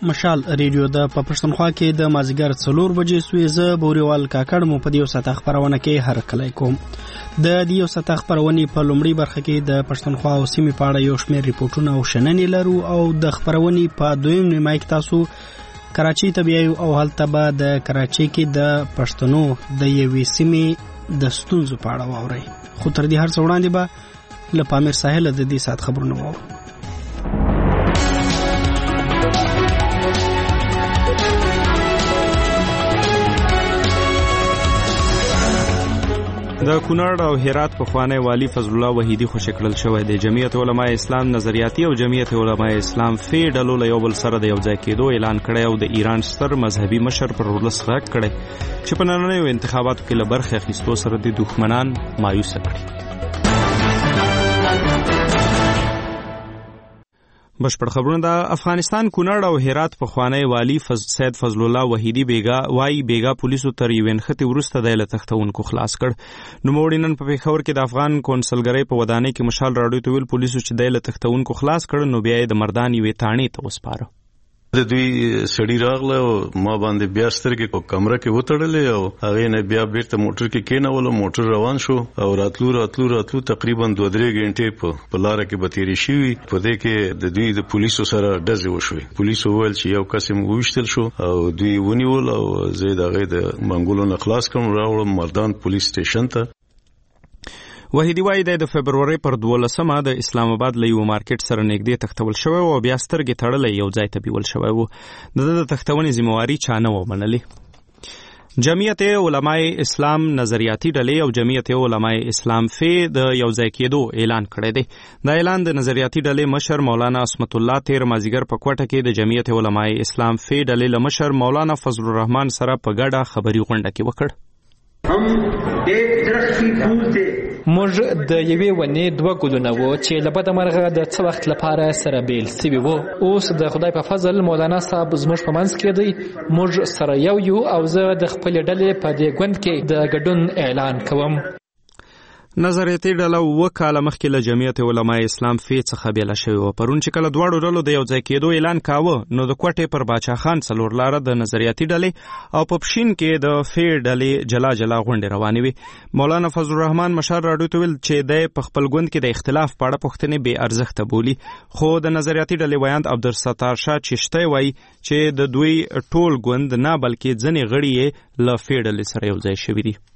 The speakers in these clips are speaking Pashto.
مشال ریډیو د پښتونخوا کې د مازیګر 4 بجې سوي زه بوريوال کاکړ مو په دې ساته خبرونه کې هر کله کوم د دې ساته خبرونه په لومړی برخه کې د پښتونخوا او سیمې په اړه یو شمېر ریپورتونه او شننې لرو او د خبرونه په دویم نیمه کې تاسو کراچۍ ته بیایو او هلته به د کراچۍ کې د پښتنو د یوې سیمې د ستونزو په اړه واورئ خو تر دې هر څه وړاندې به له پامیر ساحل د دې سات خبرونه واورو د کونړ او هرات پخوانی والی فضل الله وحیدی خوشی کړل شوی دی. جمعیت علماء اسلام نظریاتي او جمعیت علماء اسلام فی ډلو له یو بل سره د یو ځای کېدو اعلان کړی او د ایران ستر مذهبي مشر پر ولس غږ کړی چې په نننیو انتخاباتو کې له برخې اخیستو سره د دښمنان مایوسه کړي. بشپړ خبرونه د افغانستان کونړ او هرات پخوانی والی سید فضل الله وحیدی بیګا پولیسو تر یو انختی ورسته د لتختونکو خلاص کړ. نو موړینن په پیښور کې د افغان کونسلګری په ودانۍ کې مشال راډیو ته ویل پولیسو چې د لتختونکو خلاص کړ نو بیا د مردان یوې تاڼې ته وسپاره. د دوی سړی راغله او ما باندې بیا سترګې په کمره کې وتړلې او هغه نه بیا بیرته موټر کې کېنول موټر روان شو او راتلو تقریبا 2-3 غنټې په لار کې به تیرې شوي. په دې کې د دوی د پولیسو سره ډزې وشوي. پولیسو ویل چې یو قسم وشتل شو او دوی ونیول او زه دغه د منګولو نه خلاص کړم راوړم مردان پولیس سټیشن ته. وحیدی وایي د فبرورۍ پر 12مه د اسلام آباد له یو مارکیټ سره نږدې تختول شوی او بیا سترګې تړلې یو ځای ته بیول شوی و. د تختونې ذمہواری چا نه و منلې. جمعیت علماء اسلام نظریاتي ډلې او جمعیت علماء اسلام فی د یو ځای کېدو اعلان کړی دی. دا اعلان د نظریاتي ډلې مشر مولانا عصمت الله تیر مازیګر په کوټه کې د جمعیت علماء اسلام فی ډلې له مشر مولانا فضل الرحمن سره په ګډه خبري غونډه کې وکړ. موږ د یوې ونې 2 ګلونه وو چې له بده مرغه د څه وخت لپاره سره بیل سوي وو. اوس د خدای په فضل مولانا صاحب زموږ په منځ کې دی. موږ سره یو او زه د خپل ډلې په دې ګوند کې د ګډون اعلان کوم. نظریاتي ډله 2 کاله مخکې له جمعیت علماء اسلام فی څخه بیله شوې وه. پرون چې کله دواړو ډلو د یو ځای کېدو اعلان کاوه نو د کوټې پر باچا خان څلور لاره د نظریاتي ډلې او په پښین کې د فی ډلې جلا غونډې روانې وي. مولانا فضل الرحمن مشال راډیو ته ویل چې د په خپل ګوند کې د اختلاف په اړه پوښتنې بې ارزښته بولي. خو د نظریاتي ډلې ویاند عبدالستار شاه چشتی وایي چې د دوی ټول ګوند نه بلکې ځینې غړي یې له فی ډلې سره یو ځای شوي دي.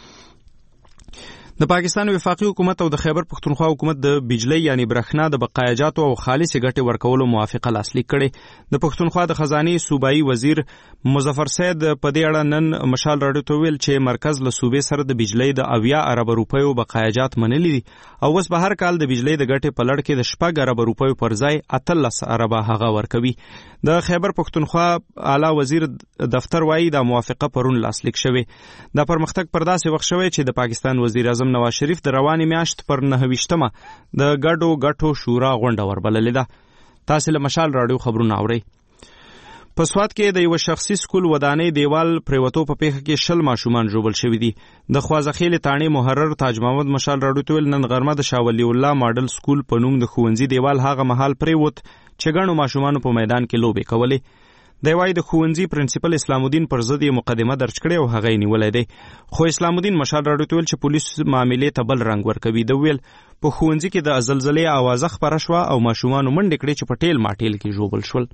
د پاکستان وفاقي حکومت او د خیبر پښتونخوا حکومت د بجلی یعنی برښنا د بقایاجاتو او خالص ګټې ورکولو موافقه لاسلیک کړې. د پښتونخوا د خزانه صوبایي وزیر مظفر سید په دې اړه نن مشال راډیو ته ویل چې مرکز له صوبې سره د بجلی د 80 ارب روپیو بقایاجات منلي دي او اوس به هر کال د بجلی د ګټې په لړ کې د 6 ارب روپیو پر ځای 13 ارب هغه ورکوي. د خیبر پښتونخوا اعلی وزیر دفتر وایي دا موافقه پرون لاسلیک شوه. دا پرمختګ پر داسې وخت شوی چې د پاکستان وزیر اعظم نواز شریف د روانې میاشت پر 29مه د ګډو شورا غونډه وربللې ده. تاسو له مشال راډیو خبرونه اورئ. په سوات کې د یو شخصي سکول ودانۍ دیوال پریوتو په پیښه کې 20 ماشومان ژوبل شوي دي. د خوازخیل تاڼې محرر تاج محمد مشال راډیو ته ویل نن غرمه د شاه ولی الله ماډل سکول په نوم د ښوونځي دیوال هغه مهال پریوت چې ګڼو ماشومانو په میدان کې لوبې کولې. دی وایي د ښوونځي پرنسپل اسلام الدین پر ضد یې مقدمه درج کړې او هغه یې نیولی دی. خو اسلام الدین مشال راډیو ته ویل چې پولیس معاملې ته بل رنګ ورکوي. د ویل په ښوونځي کې د زلزلې اوازه خپره شوه او ماشومانو منډې کړې چې په ټیل ماټیل کې ژوبل شول.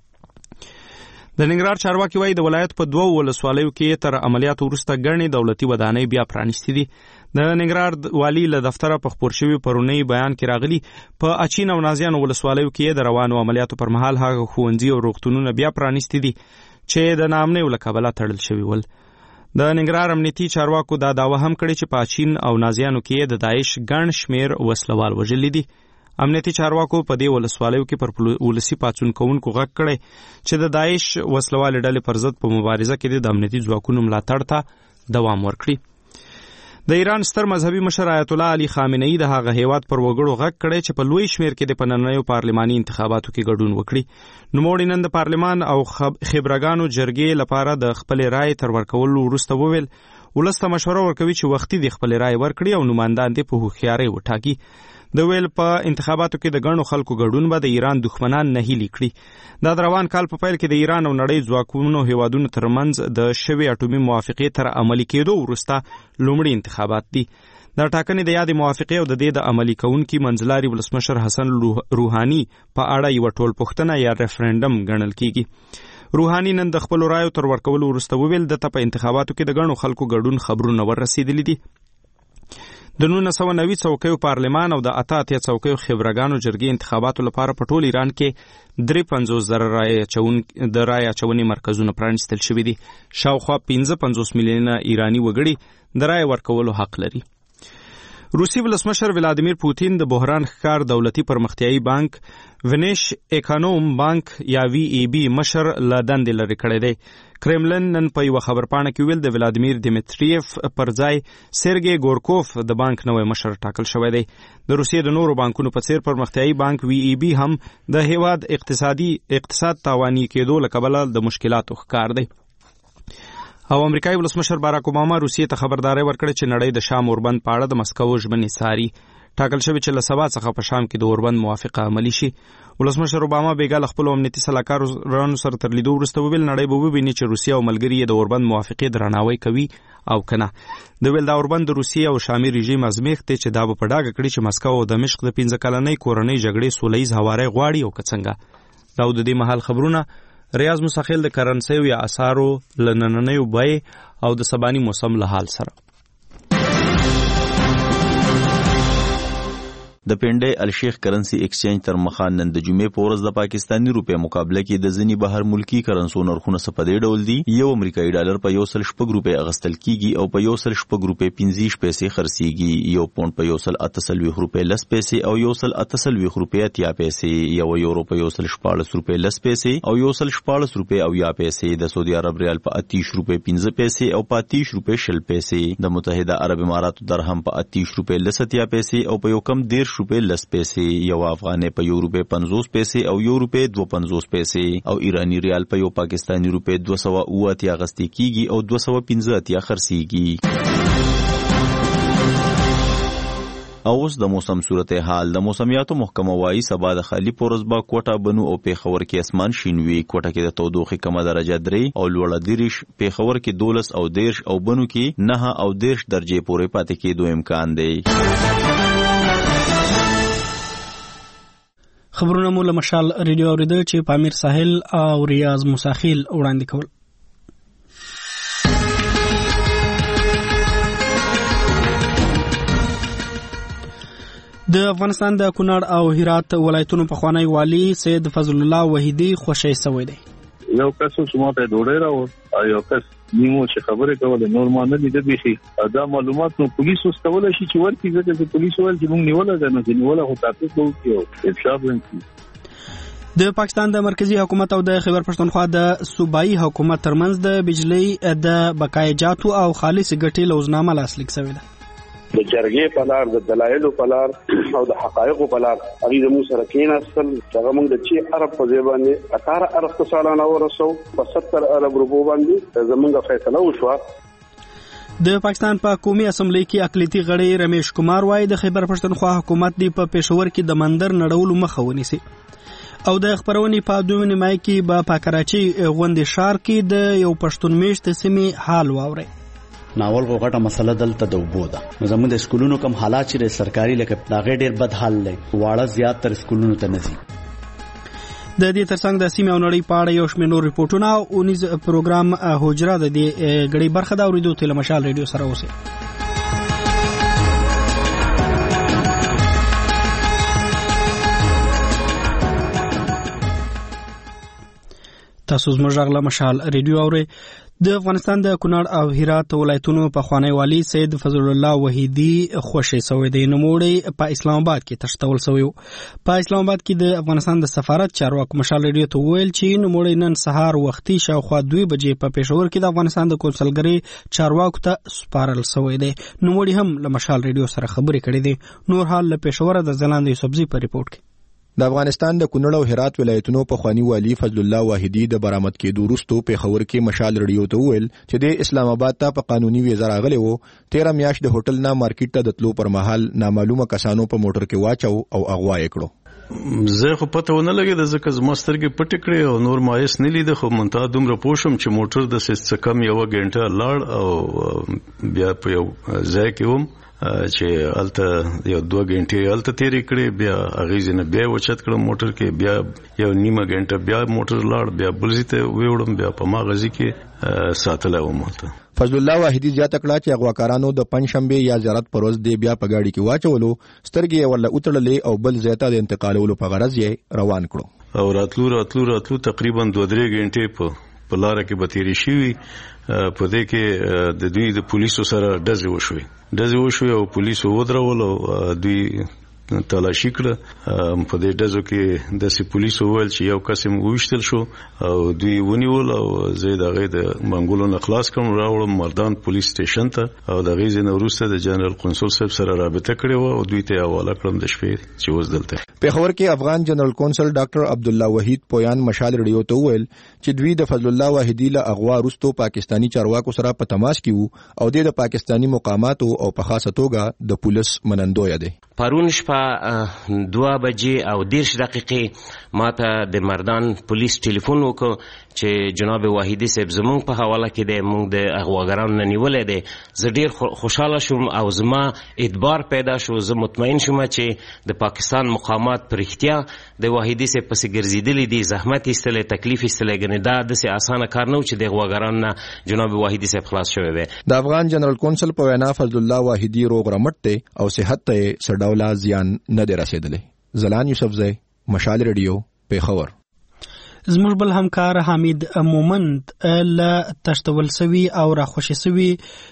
د ننګرهار چارواکي وایي د ولایت په 2 ولسوالیو کې تر عملیاتو وروسته ګڼې دولتي ودانۍ بیا پرانیستې دي. د ننګرهار والی له دفتره په خپور شوي پرونی بیان کې راغلي په اچین او نازیانو ولسوالیو کې د روانو عملیاتو پر مهال هغه ښوونځي او روغتونونه بیا پرانیستې دي چې د ناامنیو له کبله تړل شوي ول. د ننګرهار امنیتي چارواکو دا دعوه هم کړې چې په اچین او نازیانو کې د داعش ګڼ شمیر وسلوال وژلي دي. امنیتي چارواکو په دې ولسوالیو کې پر ولسي پاڅون کوونکو غږ کړی چې د داعش وسلوال ډلې پر ضد په مبارزه کې د امنیتي ځواکونو ملاتړ ته دوام ورکړي. د ایران ستر مذهبي مشر آیت الله علي خامنه‌ای د هغه هیواد پر وګړو غږ کړی چې په لوی شمیر کې د پننیو پارلماني انتخاباتو کې ګډون وکړي. نوموړي نن د پارلمان او خبرګانو جرګې لپاره د خپل رائے تر ورکولو وروسته وویل ولس ته مشوره ورکوي چې وختي د خپل رائے ورکړي او نمایندان دې په هوښیارۍ وټاکي. د ویل په انتخاباتو کې د ګڼو خلکو ګډون به د ایران دښمنان نهیلي کړي. دا د روان کال په پیل کې د ایران او نړۍ ځواکونو هیوادونو ترمنځ د شوې اټومي موافقې تر عملي کېدو وروسته لومړي انتخابات دي. دا ټاکنې د یادې موافقې او د دې د عملي کوونکي منځلاري ولسمشر حسن روحاني په اړه یو ټولپوښتنه یا ریفرنډم ګڼل کیږي. روحاني نن د خپل رایو تر ورکولو وروسته وویل د په انتخاباتو کې د ګڼو خلکو ګډون خبرونه ورسېدلي دي. د 1990 څوکیو پارلمان او د 88 څوکیو خبرګانو جرګې انتخاباتو لپاره په ټول ایران کې 53,000 د رای اچونې مرکزونه پرانیستل شوي دي. شاوخوا 55 میلیونه ایرانی وګړي د رای ورکولو حق لري. روسي ولسمشر ولادیمیر پوتین د بحران ښکار دولتي پرمختیایي بانک ونیش اکانوم بانک یا وی ای بی مشر له دندې لرې کړی دی. کرملن نن په یوه خبرپاڼه کې ویل د ولادیمیر دیمیتریف پر ځای سرګی ګورکوف د بانک نوی مشر ټاکل شوی دی. د روسیې د نورو بانکونو په څیر پرمختیایي بانک وی ای بی هم د هیواد اقتصاد تاواني کېدو له کبله د مشکلاتو ښکار دی. او امریکایي ولسمشر باراک اوباما روسیې ته خبرداری ورکړې چې نړۍ د شام اوربند په اړه د مسکو ژمنې څاري. ټاکل شوی چې له سبا څخه په شام کې د اوربند موافقه عملي شي. ولسمشر اوباما بیګا له خپلو امنیتي سلاکارانو سره تر لیدو وروسته وویل نړۍ به وویني چې روسیه او ملګري یې د اوربند موافقې درناوی کوي او که نه. د ویل دا اوربند د روسیې او شامي رژیم ازمیښت دی چې دا به په ډاګه کړي چې مسکو او دمشق د 15 کلنۍ کورنۍ جګړې سوله ییز هواری غواړي او که څنګه. دا د دې مهال خبرونه. ریاض مساخیل د کرنسیو یا اسارو لنننیو بیې او د سبانی موسم له حال سره. د پنډۍ الشیخ کرنسی ایکسچینج تر مخه نن د جمعې په ورځ د پاکستاني روپیا مقابله کې د ځینې بهر ملکی کرنسو نرخونه څه په دې ډول دي. یو امریکایي ډالر په 106 روپۍ اخیستل کیږي او په 106 روپۍ 15 پیسې خرڅیږي. یو پونډ په 188 روپۍ 10 پیسې او 188 روپۍ 80 پیسې. یو یورو په 114 روپۍ 10 پیسې او 114 روپۍ 80 پیسې. د سعودي عرب ریال په 30 روپۍ 15 پیسې او په 30 روپۍ 10 پیسې. د متحده عرب اماراتو درهم په 30 روپۍ 10 پیسې او په یو کم 10 روپۍ 10 پیسې. یو افغانۍ په 1 روپۍ 50 پیسې او 1 روپۍ 52 پیسې او ایرانی ریال په یو پاکستانی روپۍ 208 اخیستل کیږي او 215 خرڅیږي. اوس د موسم صورتحال. د موسمیاتو محکمه وايي سبا د خالی پورز با کوټه بنو او پیښور کې اسمان شین وي. کوټه کې د تودوخې کمه درجه 3 او لوړه 30، پیښور کې 12 او 13 او بنو کې 9 او 10 درجه پورې پاتې کېدو امکان دی. خبرونه مو له مشال ریډیو اوریدل چې په امیر ساحل او ریاض مساخیل وړاندې کول. د افغانستان د کونړ او هرات ولایتونو پخوانی والی سید فضل الله وحیدی خوشی سوی دی. یو کس چې ماته ډوډۍ راو او یو کس نیمو چې خبرې کولې نور ما نه دي دغه دا معلومات نو پولیسو ستول شي چې ورته ځکه چې پولیسو ول چې موږ نیول ده نو چې نیول هو تاسو کوو افشار ونکړي. د پاکستان د مرکزی حکومت او د خیبر پښتونخوا د صوبایي حکومت ترمنځ د بجلی د بقایجاتو او خالص ګټې لوزنامه لاسلیک شوې ده. د جرګې په لار د دلایلو په لار او د حقایقو په لار هغه زموږ سره کېناستل چې موږ د چې عرب په ځای باندې 18 ارب سالانه ورسو په 70 ارب روپو باندې زموږ فیصله وشوه. د پاکستان په قومي اسمبلی کې اقلیتي غړی رمیش کمار وايي د خیبر پښتونخوا حکومت دی په پېښور کې د مندر نړولو مخه ونیسي او د خبرونې په دوه نیمه کې په کراچي غونډې شهر کې د یو پښتون میشت سیمې حال واوري. ناول کو غټه مسله دلته د وبو ده. زموږ د سکولونو کوم حالات چې سرکاري لکه داغه ډیر بد حال لې واړه زیات تر سکولونو ته نزي. د دې ترڅنګ د سیمې او نړۍ په اړه یو شمېر نور ریپورتونه او نیز پروګرام حجره د دې غړي برخه دا اوریدو ته مشال ریډیو سره اوسه. تاسو زموږ غلا مشال ریډیو اوري. د افغانستان د کونړ او هرات ولایتونو پخوانی والی سید فضل الله وحیدی خوشی سوی دی. نوموړی په اسلام آباد کې تشتول سوی. په اسلام آباد کې د افغانستان د سفارت چارواکو مشال ریډیو ته ویل چې نوموړی نن سهار وختي شاوخوا 2 بجې په پېښور کې د افغانستان د کونسلګرۍ چارواکو ته سپارل سوی دی. نوموړی هم له مشال ریډیو سره خبرې کړې دي. نور حال له پېښور د زلاند یوسفزي په ریپورت کې. د افغانستان د کونړ او هرات ولایتونو په خوانی والی فضل الله واحدی د برآمد کېدو وروسته په خبر کې مشال رادیو ته ویل چې د اسلام آباد ته په قانوني ویزه راغلی وو 13 میاشت د هوټل نه مارکیټ ته د تلو پر مهال نامعلومه کسانو په موټر کې واچو او اغوا یې کړو. زه خو پته ونه لګید ځکه زما سترګې پټې کړې او نور مایس نه لید خو منتها دومره پوښم چې موټر د څه کم یو غنټه لاړ او بیا په یو ځای کې وم چې الته یو 2 غنټې الته تیرې کړې بیا اغیزنه بیا وچت کړم موټر کې بیا یو نیمه غنټه بیا موټر لاړ بیا بلځي ته ویوړم بیا په ماغزي کې ساتل و مالته. فضل الله واحدی زیاته کړه چې اغواکارانو د پنځشنبه یا زیارت پر ورځ دی بیا په گاډي کې واچولو سترګې ورله اوتړلې او بل ځای ته د انتقالولو په غرض یې روان کړو او راتلو تقریبا 2-3 غنټې په لار کې به تیرې شي. په دې کې د دوی د پولیسو سره ډزې وشوي او پولیسو ودرول او دوی تلاشي کړه. په دې ډزو کې د پولیسو ویل چې یو قسم وشتل شو او دوی ونیول او زه دغه د منګولو نه خلاص کړم راوړم مردان پولیس سټیشن ته او دغه ځنه وروسته د جنرال قونسل صاحب سره رابطه کړې و او دوی ته حواله کړم د شپې چې اوس دلته. په خبر کې افغان جنرال قونسل ډاکټر عبد الله وحید پویان مشال رادیو ته ویل چې دوی د فضل الله واحدی له اغوا وروسته پاکستانی چارواکو سره په تماس کې وو او د پاکستانی مقاماتو او په خاصه توګه د پولیس منندوی دی. پرون شپه 2 بجې او 10 دقیقې ماته د مردان پولیس ټلیفون وکړ چې جناب واحدی صاحب زمونږ په حواله کې دی مونږ د اغواګرانو نه نیولې دی. زه ډیر خوشاله شوم او زما اعتبار پیدا شو. زه مطمئن شوم چې د پاکستان مقامات پر اختیا د واحدی صاحب پسې ګرځېدلې دي زحمت ایستلې تکلیف ایستلې ګنې دا داسې اسانه کار نه و چې د اغواګرانو نه جناب واحدی صاحب خلاص شوی وي. د افغان جنرال قونسل په وینا فضل الله واحدی روغ رمټ دی او صحت ته ډوله زیان نه دی رسیدلی. زلان یوسفزی مشال رادیو پیښور. زموږ بل همکار حمید مومند له تشتول سوي او راخوشي سوي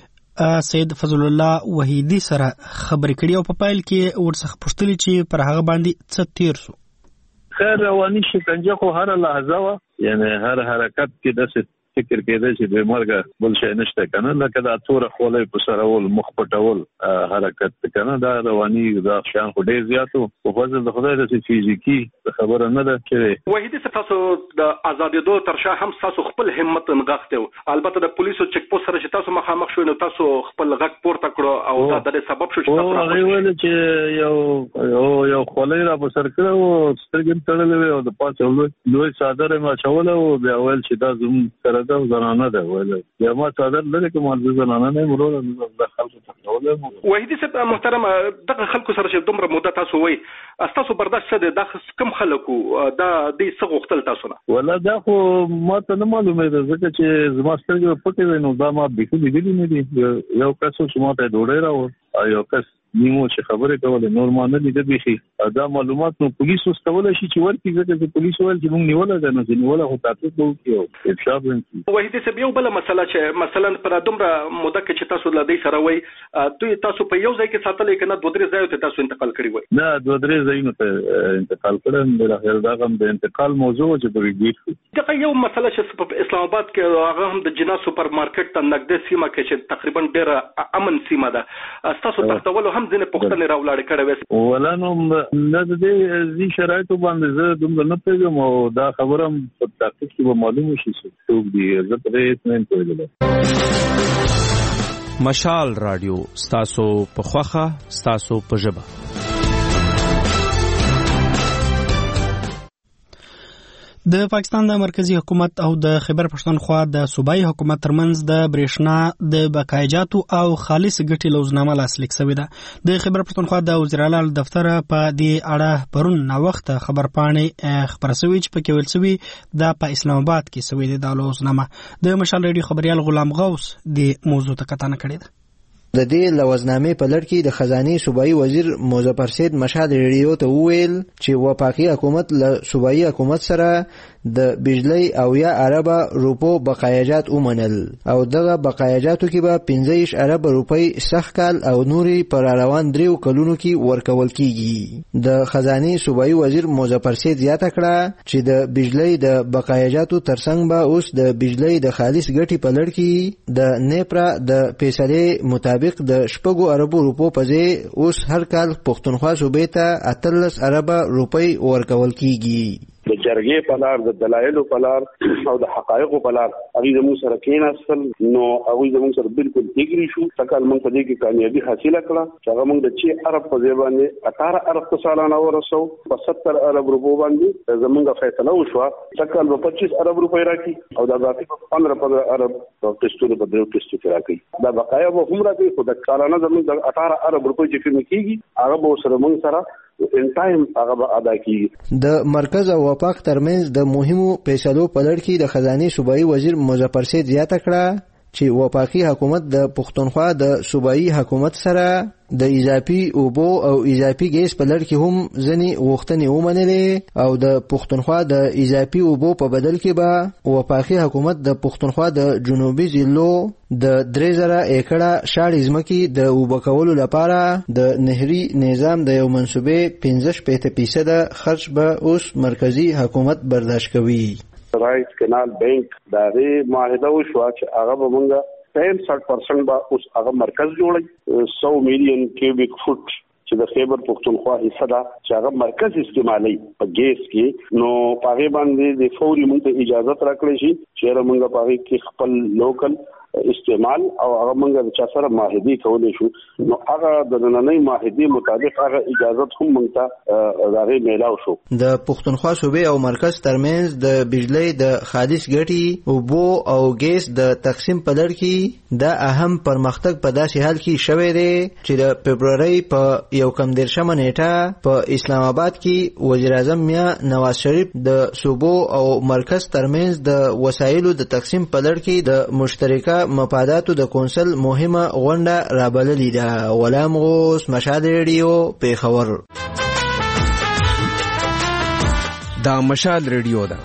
سید فضل الله وحیدی سره خبرې کړې او په پایل کې ورڅخه پوښتلې چې پر هغه باندې څه تیر سو. خیر رواني شکنجه خو هر لحظه و یعنی هر حرکت کې داسې فکر کېده چې به مرګ بل شي نشته کنه لکه دا تور خولې په سره ول مخ پټول حرکت کنه دا رواني دا شان خو ډیر زیاتو په فضل د خدای د فزیکی خبره نه ده چې وحیدی تاسو د آزادېدو ترشا هم تاسو خپل همت نغښته البته د پولیسو چک پوسټ سره چې تاسو مخامخ شوئ نو تاسو خپل غږ پورته کړو او دا د سبب شو چې تاسو راغلی چې یو خولې را په سر کړو سترګې تړلې او د پاسه لوی صادره ما چول او بیا ول چې دا زموږ سره دا زنانه ده ویل یا ما صادر لري کوم زنانه نه مرور د خلکو تخولم. وحیدی صاحب محترم دغه خلکو سره چې دومره مدته تاسو وای تاسو برداشت څه د کم خلکو دا د څه غوښتل تاسو نه ولا دا خو ما ته نه معلومه ده ځکه چې زما سترګې پټې نو دا ما به لیدلی نه دي یو کس چې ما ته ډوډۍ راو یو کس نیمو چې خبرې کولې نور ما نه لیدل بيخي دا معلومات نو پولیس واستول شي چې ورته ځکه چې پولیس ول چې موږ نیول ده نو نیول خو تاسو کوو افشا بنتي. وحیدی صاحب یو بل مسله چې مثلا پر دومره موده کې چې تاسو لدی سره وای دوی تاسو په یو ځای کې ساتلې کنه 2-3 ځایو ته تاسو انتقال کړی وای نه 2-3 ځایونو ته انتقال کړم د اخر دا غم د انتقال موضوع چې په ویډیو دا یو مسله چې په اسلام آباد کې هغه هم د جنا سوپر مارکیټ ته نږدې سیمه کې چې تقریبا ډېر امن سیمه ده تاسو تختول هم ځنه پښتنه راولاړ کړو ولا نو نه د دې شرایطو باندې زه دومره نه پیژم او دا خبره په تحقیق کې به معلومه شي څوک دی زه پرې نه پوهیږم. مشال رادیو ستاسو په خوخه ستاسو په ژبه. د پاکستان د مرکزی حکومت او د خیبر پښتونخوا د صوبایي حکومت ترمنځ د برېښنا د بقایجاتو او خالص ګټې لوزنامه لاسلیک شوې ده. د خیبر پښتونخوا د وزیر اعلی دفتر په دې اړه پرون ناوخته خبرپاڼې خبره شوې چې پکې ویل شوی دا په اسلام آباد کې شوې ده. د لوزنامه د مشال ریډیو خبريال غلام غوث د موضوع ته کتنه کړې ده. د دې لوزنامې په لړ کې د خزانه صوبایي وزیر مظفر سید مشال ریډیو ته وویل چې وفاقي حکومت له صوبایي حکومت سره د بجلی او یا اربه روپو بقایجات ومنل او دغه بقایجاتو کې به 15 ارب روپۍ سخت کال او نوري پر روان 3 کلونو کې ورکول کیږي. د خزانه صوبایي وزیر مظفر سید زیاته کړه چې د بجلی د بقایجاتو ترڅنګ به اوس د بجلی د خالص ګټي په لړ کې د نیپرا د فیصلې مطابق د 6 ارب روپو په ځای اوس هر کال پښتونخوا صوبې ته 18 ارب روپۍ ورکول کیږي. د جرګې په لار د دلایلو په لار او د حقایقو په لار هغه زموږ سره کېناستل نو هغه زموږ سره بالکل ایګری شو تکل موږ په دې کې کامیابی حاصله کړه چې هغه موږ د چې عرب په ځای باندې 18 ارب سالانه ورسو په 70 ارب روپو باندې زموږ فیصله وشوه تکل په 25 ارب روپۍ راکې او دا باقي په 15 ارب قسطونه په درو قسطو کې راکې دا بقایا به هم راکې خو د سالانه زموږ د 18 ارب روپۍ چې کوم کېږي هغه به سره موږ سره ان ټایم هغه ادا کیږي. د مرکز او وفاق ترمنځ د مهمو فیصلو په لړ کې د خزانه صوبایي وزیر مظفر سید زیاته کړه چې وفاقي حکومت د پښتونخوا د صوبایي حکومت سره د اضافي اوبو او اضافي ګیس په لړ کې هم ځنې غوښتنې ومنلې او د پښتونخوا د اضافي اوبو په بدل کې به وفاقي حکومت د پښتونخوا د جنوبي ضلعو د 3000 ایکړه شاړې ځمکې د اوبه کولو لپاره د نهري نظام د یو منصوبې 15% خرج به اوس مرکزی حکومت برداشت کوي. رایټ کینال بانک دغه معاهده وشو چې هغه به مونږه 65% به اوس هغه مرکز جوړي 100 میلیون کیوبیک فوټ چې د خیبر پختونخوا حصہ ده چې هغه مرکز استعمالي په ګیس کې نو پاغه باندې د فوري مونږ اجازه راکړي شي چې مونږه پاغه کې خپل لوکل استعمال او هغه مونږ د چا سره معاهده کولای شو نو هغه د نننۍ معاهده مطابق هغه اجازه هم مونږ ته راغی میلاو شو. د پښتونخوا صوبې او مرکز ترمنځ د بجلی د خالص ګټي اوبو او ګیس د تقسیم په لړ کې د اهم پرمختګ په داسې حال کې شوی دی چې د فبرवरी په 1 نیټه په اسلام آباد کې وزیر اعظم میا نواز شریف د صوبو او مرکز ترمنځ د وسایلو د تقسیم په لړ کې د مشترکه مفاداتو د کونسل مهمه غونډه رابللې ده. غلام غوث مشهد ریډیو پیښور. دا مشال ریډیو ده.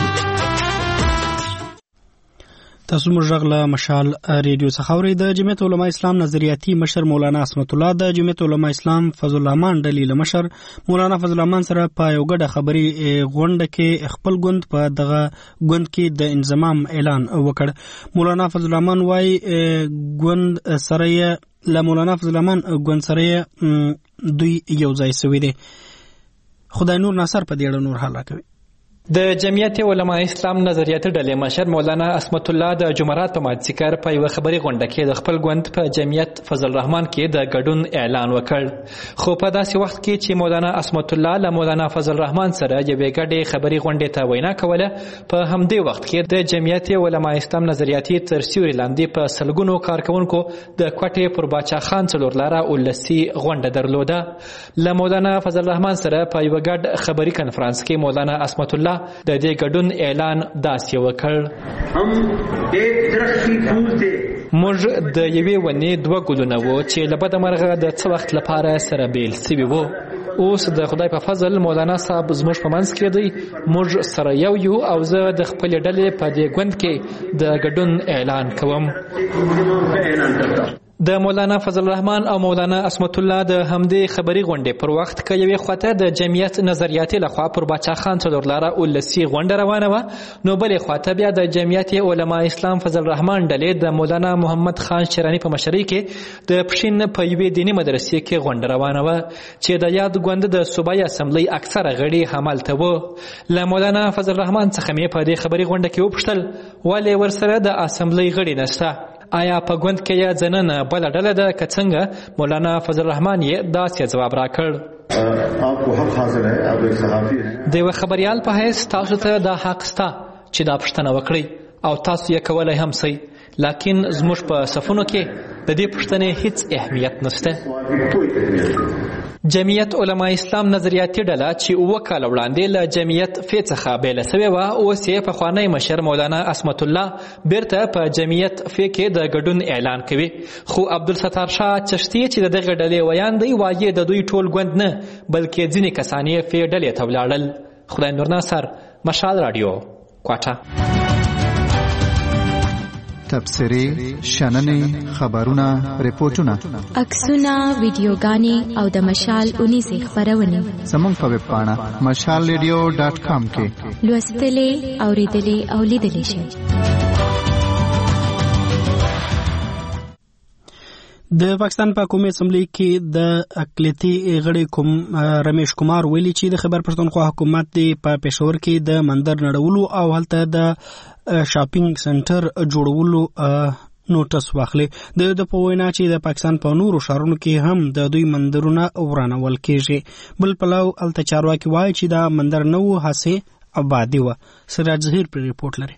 تاسو موږ له مشال ریډیو څخه اورئ. د جمعیت علماء اسلام نظریاتي مشر مولانا عصمت الله د جمعیت علماء اسلام فضل الرحمن ډلې مشر مولانا فضل الرحمن سره په یو ګډه خبري غونډه کې خپل ګوند په دغه ګوند کې د انضمام اعلان وکړ. مولانا فضل الرحمن وايي ګوند سره له مولانا فضل الرحمن ګوند سره دوی یو ځای سوي دي. خدای نور ناصر په دې اړه نور حال راکوي. د جمعیت علماء اسلام نظریاتي ډلې مشر مولانا عصمت الله د جمعرات په مازیګر په یو خبري غونډه کې د خپل ګوند په جمعیت فضل الرحمن کې د ګډون اعلان وکړ. خو په داسې وخت کې چې مولانا عصمت الله له مولانا فضل الرحمن سره یوې ګډې خبري غونډې ته وینا کوله په همدې وخت کې د جمعیت علماء اسلام نظریاتي تر سیوري لاندې په سلګونو کارکونکو د کوټې پر باچا خان څلور لاره ولسی غونډه درلوده. له مولانا فضل الرحمن سره په یو ګډ خبري کنفرانس کې مولانا عصمت الله د دې ګډون اعلان داسې وکړ. موږ د یوې ونې 2 ګلونه وو چې له بده مرغه د څه وخت لپاره سره بیل سوي وو. اوس د خدای په فضل مولانا صاحب زموږ په منځ کې دی. موږ سره یو او زه د خپل ډلې په دې ګوند کې د ګډون اعلان کوم. د مولانا فضل الرحمن او مولانا عصمت الله د همدې خبري غونډې پر وخت کې یوې خواته د جمعیت نظریاتي لخوا پر باچا خان څلور لاره ولسی غونډه روانه وه نو بلې خواته بیا د جمعیت علماء اسلام فضل الرحمن ډلې د مولانا محمد خان شیرانی په مشرۍ کې د پښین په یوې دیني مدرسې کې غونډه روانه وه چې د یاد ګوند د صوبایي اسمبلی اکثره غړي همالته وو. له مولانا فضل الرحمن څخه مې په دې خبري غونډه کې وپوښتل ولې ورسره د اسمبلی غړي نشته؟ آیا په ګوند کې یا ځننه بل ډله ده که څنګه؟ مولانا فضل الرحمن یې داسې ځواب راکړ. आपको हक हासिल है, आप एक सहाफी हैं. د یو خبريال په حیث تاسو ته دا حق شته چې دا پوښتنه وکړئ او تاسو یې کولای هم شئ، لکن زموږ په صفونو کې د دې پوښتنې هیڅ اهمیت نشته. جمعیت علماء اسلام نظریاتي ډله چې 9 کاله وړاندې له جمعیت فی څخه بیله سوې وه، اوس یې پخوانی مشر مولانا عصمت الله بیرته په جمعیت فی کې د ګډون اعلان کوي. خو عبدالستار شاه چشتي چې د دغه ډلې ویان دی وایي د دوی ټول ګوند نه بلکې ځینې کسان یې فی ډلې ته ولاړل. خدای نور ناصر مشال رادیو کوټه. تبصرې، شننې، خبرونه، ریپورتونه، عکسونه، ویډیوګانې او د مشال 19 خبرونه زموږ په ویب پاڼه mashalradio.com کې لوستلې، اوریدلې او لیدلې شئ. د پاکستان په قومي اسمبلی کې د اقلیتي غړي رمیش کمار ویلي چې د خیبر پښتونخوا حکومت په پېښور کې د مندر نړولو او هلته د شاپینګ سنټر جوړولو نوټس واخلي. د په وینا چې د پاکستان په نورو ښارونو کې هم د دوی مندرونه ورانول کېږي. بل پلو هلته چارواکي وایي چې دا مندر نه و، هسې آبادي وه. سراج ظهیر پر ریپورټ لري.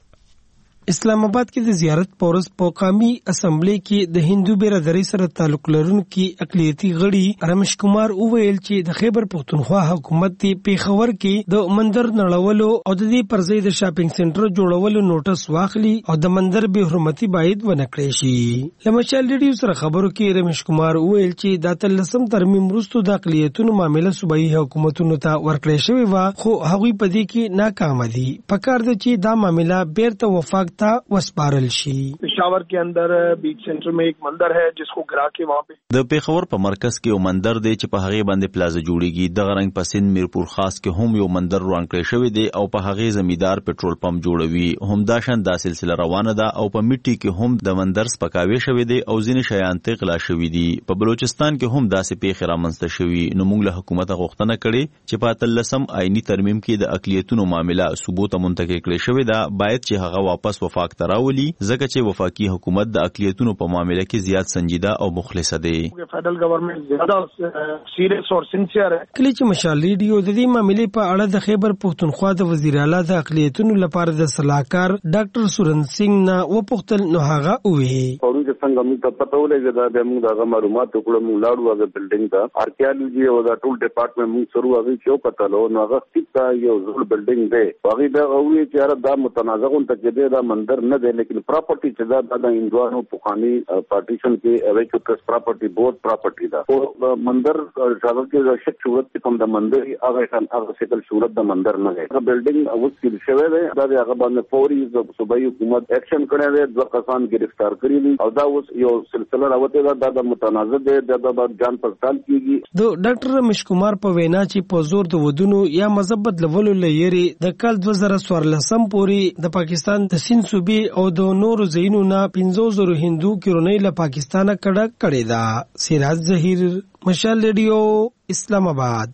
اسلام آباد کې د زیارت پورس په قومي اسمبلی کې د هندو برادرۍ سره تعلق لرونکي اقلیتي غړي رمیش کمار وویل چې د خیبر پښتونخوا حکومت په پیښور کې د مندر نړولو او د دې پر ځای د شاپینګ سنټر جوړولو نوټس واخلي او د مندر به حرمتي باید ونه کړی شي. لمشال ریډیو سره خبرو کې رمیش کمار وویل چې د 13 ترمیم وروسته د اقلیتونو معاملې صوبایي حکومتونو ته ورکړل شوی و، خو هغوی په دې کې ناکام دي. پکار دی چې دا معاملې بیرته وفاق وسپارل شي. پشاور के अंदर बीच सेंटर में एक मंदिर है जिसको गिरा के वहां पे د پیښور په مرکز کې یو مندر دی چې په هغه باندې پلازا جوړیږي. د غرنګ پسند میرپور خاص کې هم یو مندر روان کړی شوی دی او په هغه زمیدار پټرول پمپ جوړوي. همدا شان دا سلسله روانه ده او په میټي کې هم د مندر سپکاوي شوی دی او ځینې شیان تغلا شوی دي. په بلوچستان کې هم داسې پیښې رامنځته شوي. نو موږ له حکومت غوښتنه کړې چې په 13 آئینی ترمیم کې د اقلیتونو معاملې صوبو ته منتقل کړي شوی دا باید چې هغه واپس وفاق تراولي، ځکه چې وفاقي حکومت د اقلیتونو په معاملې کې زیات سنجیده او مخلصه دی. فدرل گورنمنت زیاده سیریس او سنسیر ہے. کله چې مشال ریډیو د دې معاملې په اړه د خیبر پښتونخوا د وزیر اعلی د اقلیتونو لپاره د صلاحکار ډاکټر سورن سنگ نه وپوښتل نو هغه وویل پرون چې څنګه موږ ته پته ولګی دا د موږ د معلومات وکړو موږ لاړو هغه بلډینګ ته آرکیالوجي او دا ټول ډپارټمنټ موږ سره هغه چې پته لو نو هغه ټیکا یو ټول بلډینګ دی. هغه دا وی چې دا متنازعون ته کې دا مندر نه دی، لیکن پراپرټي چې دا د انډوانو پوخانی پارټیشن کې اویچو ټرست پراپرټي بورډ پراپرټي دا او مندر ځاګه کې د شک صورت کې کوم د مندر هغه شکل صورت د مندر نه دی. بلډینګ اوس کې شوی دی، دا هغه باندې فوري صوبایي حکومت اکشن کړی دی. 2 کسان گرفتار کړی دي او دا اوس یو سلسله راوته دا د متنازع دی، د جان پړتال کیږي. د ډاکټر رمیش کمار په وینا چې په زور د ودونو یا مذهب بدلولو لري د کال 2014 پورې د پاکستان د سین صوبې او د نورو ځایونو نه 15,000 هندو کورنۍ له پاکستانه کډه کړې ده. سراج ظهیر، مشال ریډیو، اسلام آباد.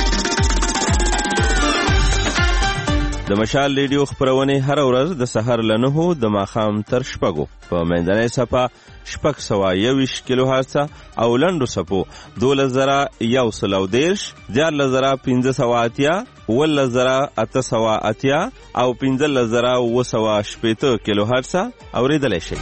د مشال ریډیو خبرونه هر ورځ د سحر له 9 د ماښام تر 6 په منځنۍ صفه 621 کیلو هرتز او لنډو صفو 2110 14580 11880 او 15980 کیلو هرتز اوریدلای شئ.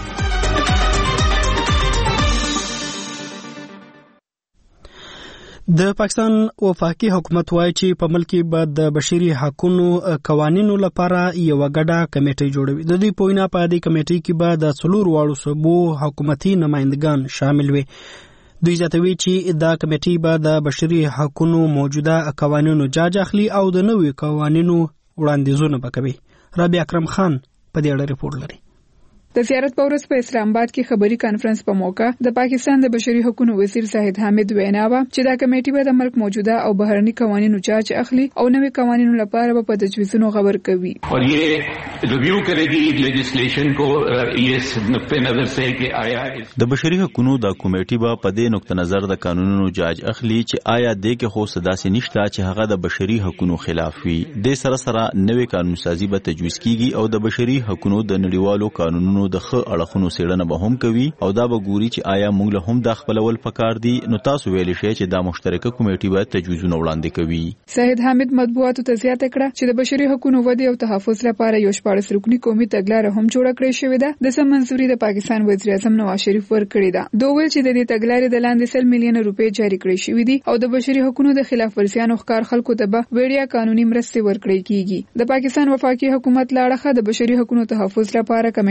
د پاکستان وفاقي حکومت وایي چې په ملک کې به د بشري حقوقو قوانینو لپاره یو غډه کمیټه جوړوي. د دې په وینا په دې کمیټې کې به د 4 واړو صوبو حکومتي نمائندگان شامل وي. دوی زیاتوي چې دا کمیټې به د بشري حقوقو موجوده قوانینو جاج اخلي او د نوې قوانینو وړاندیزونه وکوي. رابع اکرم خان په دې اړه ریپورت لري. د زیارت پورس په اسلام آباد کې خبري کانفرنس په موقع د پاکستان د بشري حقوقو وزیر زاهد حامد وینا و چې دا کمیټه به د ملک موجوده او بهرني قوانینو جاج اخلي او نوې قوانینو لپاره په تجویزونو خبر کوي. اور یہ ریویو کرے گی لیجسلیشن کو یہ نقطه نظر سے کہ آیا د بشري حقوقو د کمیټې به په دې نقطه نظر د قانونونو جاج اخلي چې آیا د کې خو صداسي نشته چې هغه د بشري حقوقو خلاف وي. د سره نوې قانون سازي به تجویز کیږي او د بشري حقوقو د نړیوالو قانونونو د خ اړخونو سیړنه به هم کوي او دا به ګوري چې آیا موږ له هم د خپلول پکار دي. نو تاسو ویلی شئ چې دا مشترکه کمیټه به تجویزونه وړاندې کوي. زاهد حامد مطبوعاتو ته زیاته کړه چې د بشري حقوقو ودې او تحفظ لپاره یو 14 رکنی قومي تګلاره هم جوړه کړې شوې ده. د سم منځوري د پاکستان وزیر اعظم نواز شریف ورکړی ده. دوی ویل چې د دې تګلارې د لاندې 100 میلیون روپۍ جاری کړې شوې دي او د بشري حقوقو د خلاف ورزیانو ښکار خلکو ته به وړیا قانوني مرستې ورکړې کیږي. د پاکستان وفاقي حکومت لاړه د بشري حقوقو تحفظ لپاره کمیټه جوړ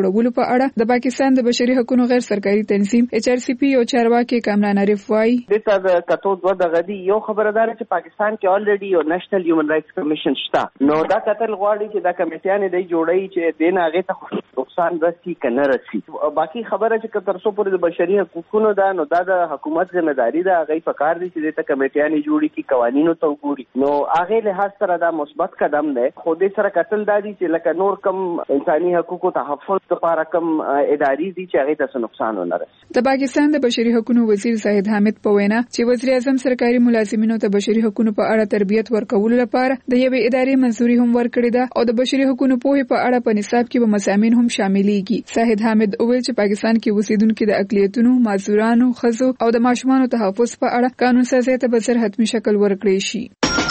جوړولو په اړه د پاکستان د بشري حقوقو غیر سرکاري تنظیم HRCP او چارواکي کامران عارف وایي دته د کتو د غدي یو خبردار چې پاکستان کې الریډي یو نېشنل هیومن رائټس کمیشن شته نو دا کتل غواړي چې دا کمیټیان دی جوړي چې دین هغه ته نقصان رسي کنه رسي باقي خبره چې تر څو پورې د بشري حقوقو دا نو دا د حکومت ځمېداري ده هغه په کار دي چې د کمیټیان جوړي کی قوانینو ته وګوري نو هغه له هڅه سره دا مثبت قدم دی خو دې سره کتل دادي چې لکه نور کم انساني حقوقو تحفظ لپاره کم اداري دي چې هغه ته نقصان ونه رسي د پاکستان د بشري حقوقو وزیر زاهد حامد په وینا چې وزیر اعظم سرکاري ملازمینو ته بشري حقوقو په اړه تربیت ورکول لپاره د یوې ادارې منځوري هم ورکړې ده او د بشري حقوقو په اړه په نصاب کې به مضامین هم شاملېږي زاهد حامد وویل چې پاکستان کې اوسیدونکو د اقلیتونو معذورانو ښځو او د ماشومانو تحفظ په اړه قانون سازي ته به حتمی شکل ورکړي شي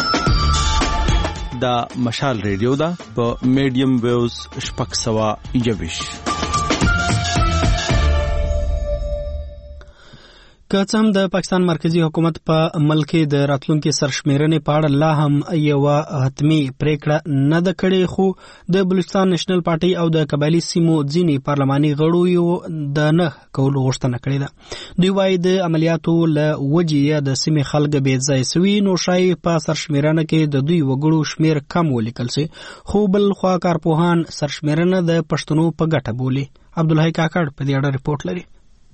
دا مشال ریډیو دا په میډیم ویوز شپږ سوه یویش که څه هم د پاکستان مرکزی حکومت په ملک د راتلونکو سرشمیرنې په اړه لا هم یو حتمی پریکړه نه ده کړې خو د بلوچستان نېشنل پارټي او د قبایلی سیمو ځینې پارلماني غړو یو د نه کولو غوښتنه کړې ده دوی وايي د عملیاتو له وجې د سیمې خلک بې ځای سوي نو شاید په سرشمیرنه کې د دوی وګړو شمیر کم ولیکل سي خو بل خوا کارپوهان سرشمیرنه د پښتنو په ګټه بولي عبدالحی کاکړ په دې اړه ریپورت لري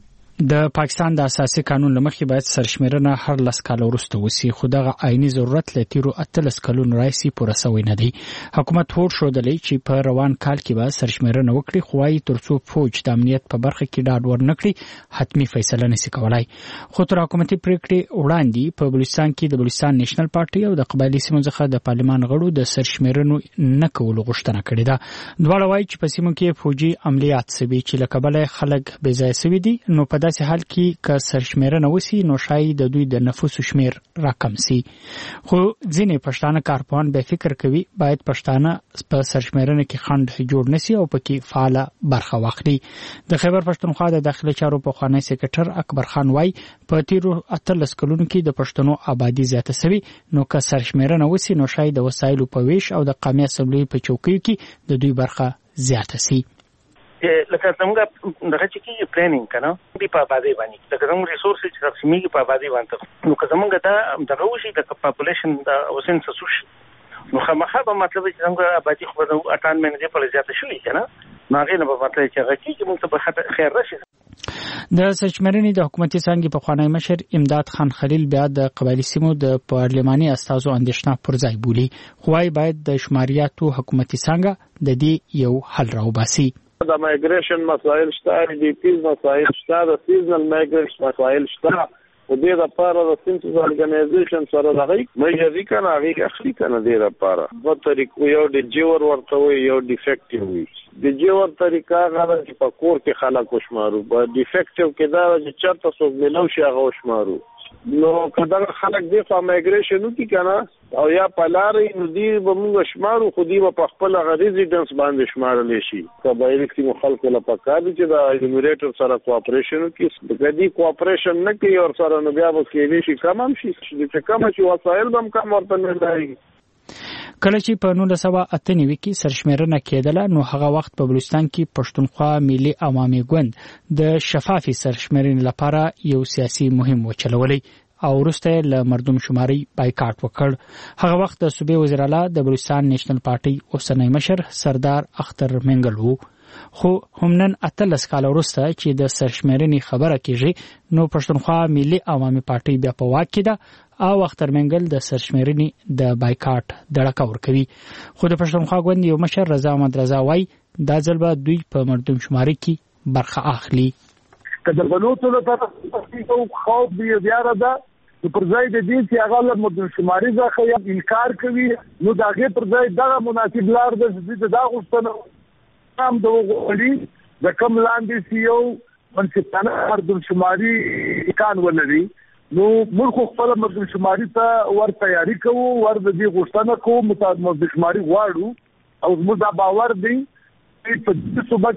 د پاکستان د اساسي قانون لمخې باید سرشمیرنه هر لس کال وروسته وسی خو دغه عیني ضرورت له تیرو 13 کلونو راځي پوره شوی نه دی حکومت هوډ شودلی چې په روان کال کې به سرشمیرنه وکړي خو وايي ترڅو فوج د امنیت په برخه کې ډاډ ورنکړي حتمی فیصله نشي کولای خو تر حکومتي پریکړې وړاندې په بلوچستان کې د بلوچستان نېشنل پارټي او د قبایلی سیمو څخه د پارلمان غړو د سرشمیرنو نه کولو غوښتنه کړې ده دواړه وايي چې په سیمو کې فوجي عملیات سوي چې له کبله خلک بې ځای سوي دي نو په داسې حال کې که سرشمیرنه وسی نو شاید د دوی د نفوسو شمیر راکم سي خو ځینې پښتانه کارپوهان به فکر کوي باید پښتانه په سرشمیرنه کې خند جوړ نشي او پکې فعال برخه واخلي د خیبر پښتونخوا د داخلي چارو پخوانی سکرټر اکبر خان وايي په تیرو 13 کلونو کې د پښتنو آبادی زیاته شوی نو که سرشمیرنه وسی نو شاید د وسایلو په ویش او د قومي اسمبلی په چوکیو کې د دوی برخه زیاته سي لکه څنګه دغه چې پلانینګ کنه دی په آبادی باندې لکه څنګه ریسورس چې تقسیمېږي په آبادی باندې نو که زمونږ دا دغه وشي د پاپولیشن د اوسنس سوشي نو خامخا به مطلب چې څنګه آبادی خو د 98 نه په زیاته شوې کنه نو هغه نه په مطلب چې هغه کې موږ ته به خیر راشي د سرشمیرنې د حکومتي څنګه په خوانی مشر امداد خان خلیل بیا د قبایلی سیمو د پارلماني استازو اندېښنه پر ځای بولی خوای باید د شماریاتو حکومتي څنګه د دې یو حل راوباسي د مایګریشن مسایل شته دي پیز مسایل شته د سیزنل مایګریشن مسایل شته او د لپاره د سنټرل اورګنایزیشن سره دغه مېږي کنه هغه اخلي کنه د لپاره په طریقو یو د جیور ورته وي یو ډیفیکټیو وي د جیور طریقه غواړي چې په کور کې خلک وشمارو په ډیفیکټیو کې دا چې چرته څوک ملو شي هغه وشمارو نو کله خلک د فارمیګریشن کی کنه او یا پلارې نو دی به موږ شمارو خو دی په خپل ریزیډنس باندې شمارل شي قبایلی کې خلکو له پکار دي چې د انومریټر سره کوآپریشن کوي د دې کوآپریشن نه کوي او سره نو بیا به کې شي کم هم شي چې کم چې وسایل هم کم ورته نه لري کله چې په 1998 کې سرشمیرنه کېدله نو هغه وخت په بلوچستان کې پښتونخوا ملي عوامي ګوند د شفافي سرشمیرنې لپاره یو سیاسي مهم وچلولې او وروسته له مردم شماري بایکاټ وکړ هغه وخت د صوبې وزیر اعلی د بلوچستان نېشنل پارټي اوسنی مشر سردار اختر منګل وو خو هم نن 13 کال وروسته چې د سرشمیرنې خبره کیږي نو پښتونخوا ملي عوامي پارټي بیا په واک کې ده او اختر منګل د سرشمیرنې د بایکاټ دړه ورکوي خو د پښتونخوا ګوند یو مشر رضا احمد رضا وايي دا ځل به دوی په مردم شماري کې برخه اخلي کله بلوتو لپاره تاسو خو بیا راځه نو پر ځای د دې چې هغه له مردم شماري ځخه انکار کوي نو داغه پر ځای دغه مناسب لار د دې دا غوښتنه هم د وګړي د کم لاندې سیو منصفانه مردم شماري امکان ولري نو موږ خپل مردم شماري ته ور تیاری کوو ور د دې غوښتنه کوو مردم شماري غواړو او موږ دا باور دی چې په دې صوبه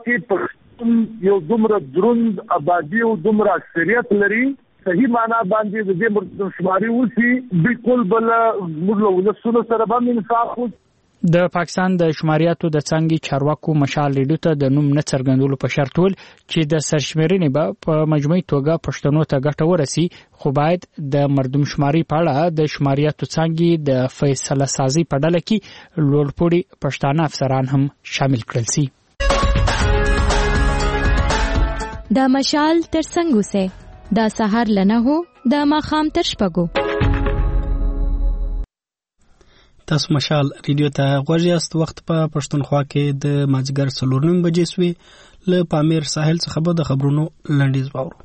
کې یو دومره دروند آبادی او دومره اکثریت لري صحیح معنا باندې د دې مردم شماري وسی بالکل بل موږ له ولسونو سره باندې انصاف د پاکستان د شماریاتو د څنګه چارواکو مشال ریډیو ته د نوم نه څرګندولو په شرط ول چې د سرشمېرنې به په مجموعي توګه پښتنو ته ګټه ورسي، خو باید د مردم شماري په اړه د شماریاتو څنګه د فیصله سازي په ډله کې لوړپوړي پښتانه افسران هم شامل کړل شي. د مشال تر څنګه سه د سحر لنه هو د ماخام تر شپږو. تاسو مشال ریډیو ته غوږ یاست. وخت په پښتونخوا کې د مازیګر 4:09 بجې سوې. له پامیر ساحل څخه به د خبرونو لنډیز واورو.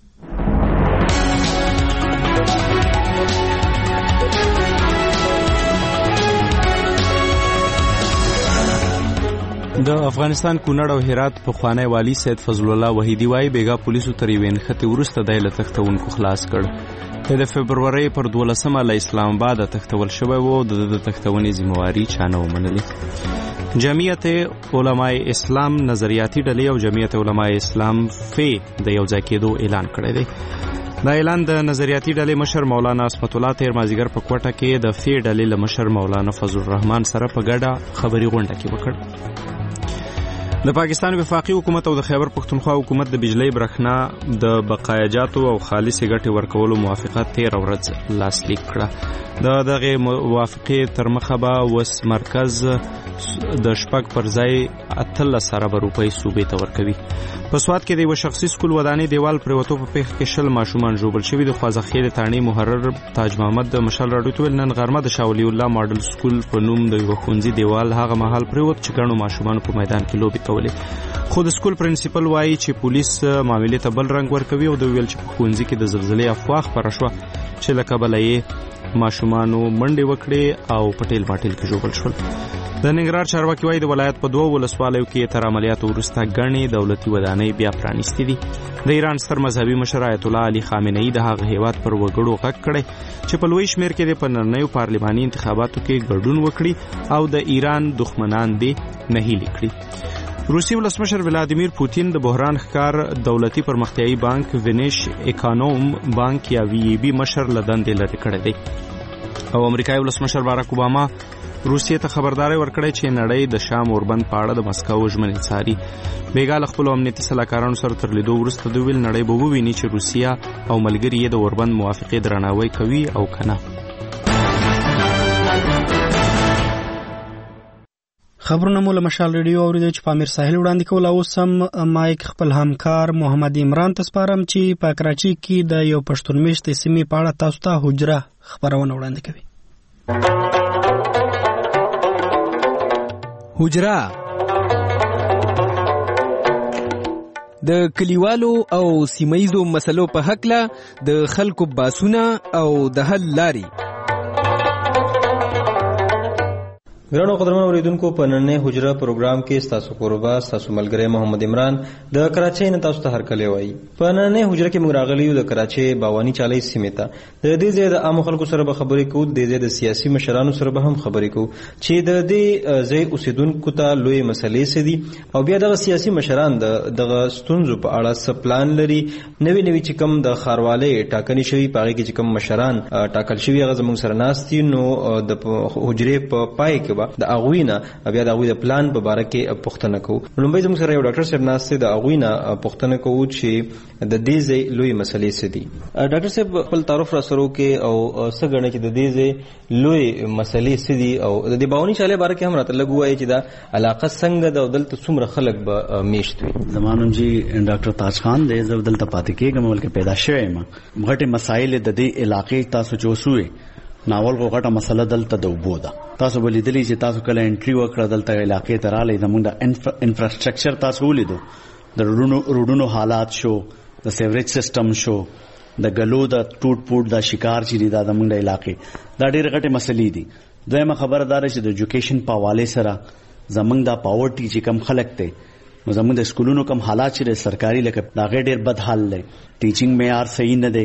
د افغانستان کونړ او هرات پخوانی والی سید فضل الله وحیدی وايي بیګا پولیسو تر یوې نښتې وروسته دی له تښتونکو خلاص کړ. د فبرورۍ پر 12 له اسلام آباد تښتول شوی و او د تښتونې ذمہواري چا نه ومنلې. جمعیت علماء اسلام نظریاتي ډلې او جمعیت علماء اسلام فی د یو ځای کېدو اعلان کړی دی. دا اعلان د نظریاتي ډلې مشر مولانا عصمت الله تیر مازیګر په کوټه کې د فی ډلې له مشر مولانا فضل الرحمن سره په ګډه خبري غونډه کې وکړ. د پاکستان وفاقي حکومت او د خیبر پښتونخوا حکومت د بجلی برښنا د بقایاجاتو او خالص ګټې ورکولو موافقه 13 ورځ لاسلیک کړه. دغه موافقې تر مخه به وس مرکز د شپږ پر ځای 18 ارب روپۍ صوبې ته ورکوي. په سواد کې د یو شخصي سکول ودانۍ دیوال پریوتو په پیښ کې 10 ماشومان ژوبل شوي. د خوازخیل تانی محرر تاج محمد د مشال راډیو ته نن غرمه د شاولی الله ماډل سکول په نوم د یو ښوونځي دیوال هغه مهال پریوت چې ګڼو ماشومان په میدان کې لوبي کولې. خو د سکول پرنسپل وایي چې پولیس معاملې ته بل رنګ ورکوي او د ویل چې په ښوونځي کې د زلزلې افواه خپره شوه چې له کبله یې ماشومانو منډې وکړې او پټیل باټیل کې ژوبل شول. د ننګرهار چارواکي وایي د ولایت په 2 ولسوالیو کې تر عملیاتو وروسته ګڼې دولتي ودانۍ بیا پرانیستې دي. د ایران ستر مذهبي مشر آیت الله علي خامنه‌ای د هغه هیواد پر وګړو غږ کړی چې په لوی شمېر کې د پنرنیو پارلماني انتخاباتو کې ګډون وکړي او د ایران دښمنان دې نه هیلې کړي. روسي ولسمشر ولادیمیر پوتین د بحران ښکار دولتي پرمختیایي بانک وینیش اکانوم بانک یا وی ای بی مشر له دندې لرې کړی دی او امریکایي ولسمشر باراک اوباما روسیې ته خبرداری ورکړی چې نړۍ د شام اوربند په اړه د مسکو ژمنې څاري. بیګا له خپلو امنیتي سلاکارانو سره تر لیدو وروسته دوی ویل نړۍ به وویني چې روسیه او ملګري یې د اوربند موافقې درناوی کوي او که نه. خبرونه مو له مشال ریډیو اوریدل چې پامیر ساحل وړاندې کول. او سم مایک خپل همکار محمد عمران ته سپارم چې په کراچي کې د یو پښتون میشتې سیمې په اړه تاسو ته حجره خبرونه وړاندې کوي. حجره د کلیوالو او سیمایزو مسلو په حق له د خلکو باسونه او د حل لاري. ګرانو قدرمنو اوریدونکو په نننې حجره پروګرام کې ستاسو قربا ستاسو ملګری محمد عمران د کراچۍ نه تاسو ته هرکلی وایي. په نننې حجره کې موږ راغلي یو د کراچۍ باواني چالۍ سیمې ته. د دې ځای د عامو خلکو سره به خبرې کوو، د دې د سیاسي مشرانو سره به هم خبرې کوو چې د دې ځای اوسیدونکو ته لوی مسلې څه دي او بیا دغه سیاسي مشران دغه ستونزو په اړه څه پلان لري. نوي چې کوم د ښاروالۍ ټاکنې شوي په هغې کې چې کوم مشران ټاکل شوي هغه زموږ سره ناست دي. نو د حجرې په پای کې د اغوی نه بیا د اغوی د پلان په باره کې پوښتنه کوو. لومړی زموږ سره یو ډاکټر صاحب ناست دی، د اغوی نه پوښتنه کوو چې د دې ځای لوی مسلې څه دي. ډاکټر صاحب خپل تعارف را سره وکړئ او څه ګڼئ چې د دې ځای لوی مسلې څه دي او د دې باوني چالۍ باره کې هم راته لږ ووایئ چې دا علاقه څنګه ده او دلته څومره خلک به میشت وي. زما نوم جی ډاکټر تاج خان دی، زه دلته پاتې کېږم بلکې پیدا شوی یم. غټې مسایل د دې علاقې تاسو چې اوسوئ ناول کو غټه مسله دلته د اوبو ده. تاسو ولیدلی چې تاسو کله انټری وکړه دلته علاقې ته راغلی، زموږ د انفراسټرکچر تاسو ولیدو، د روډونو حالات شو، د سیوریج سیستم شو، د ګلو د ټوټ پوټ د شکار چې دی دا زموږ د علاقې دا ډېرې غټې مسلې دي. دویمه خبره دا ده چې د ایجوکیشن په حوالې سره زموږ د پاورټي چې کم خلک دی نو زموږ د سکولونو کم حالات چې سرکاري لکه دا غیر ډېر بد حال دی. ټیچینګ معیار صحیح نه دی،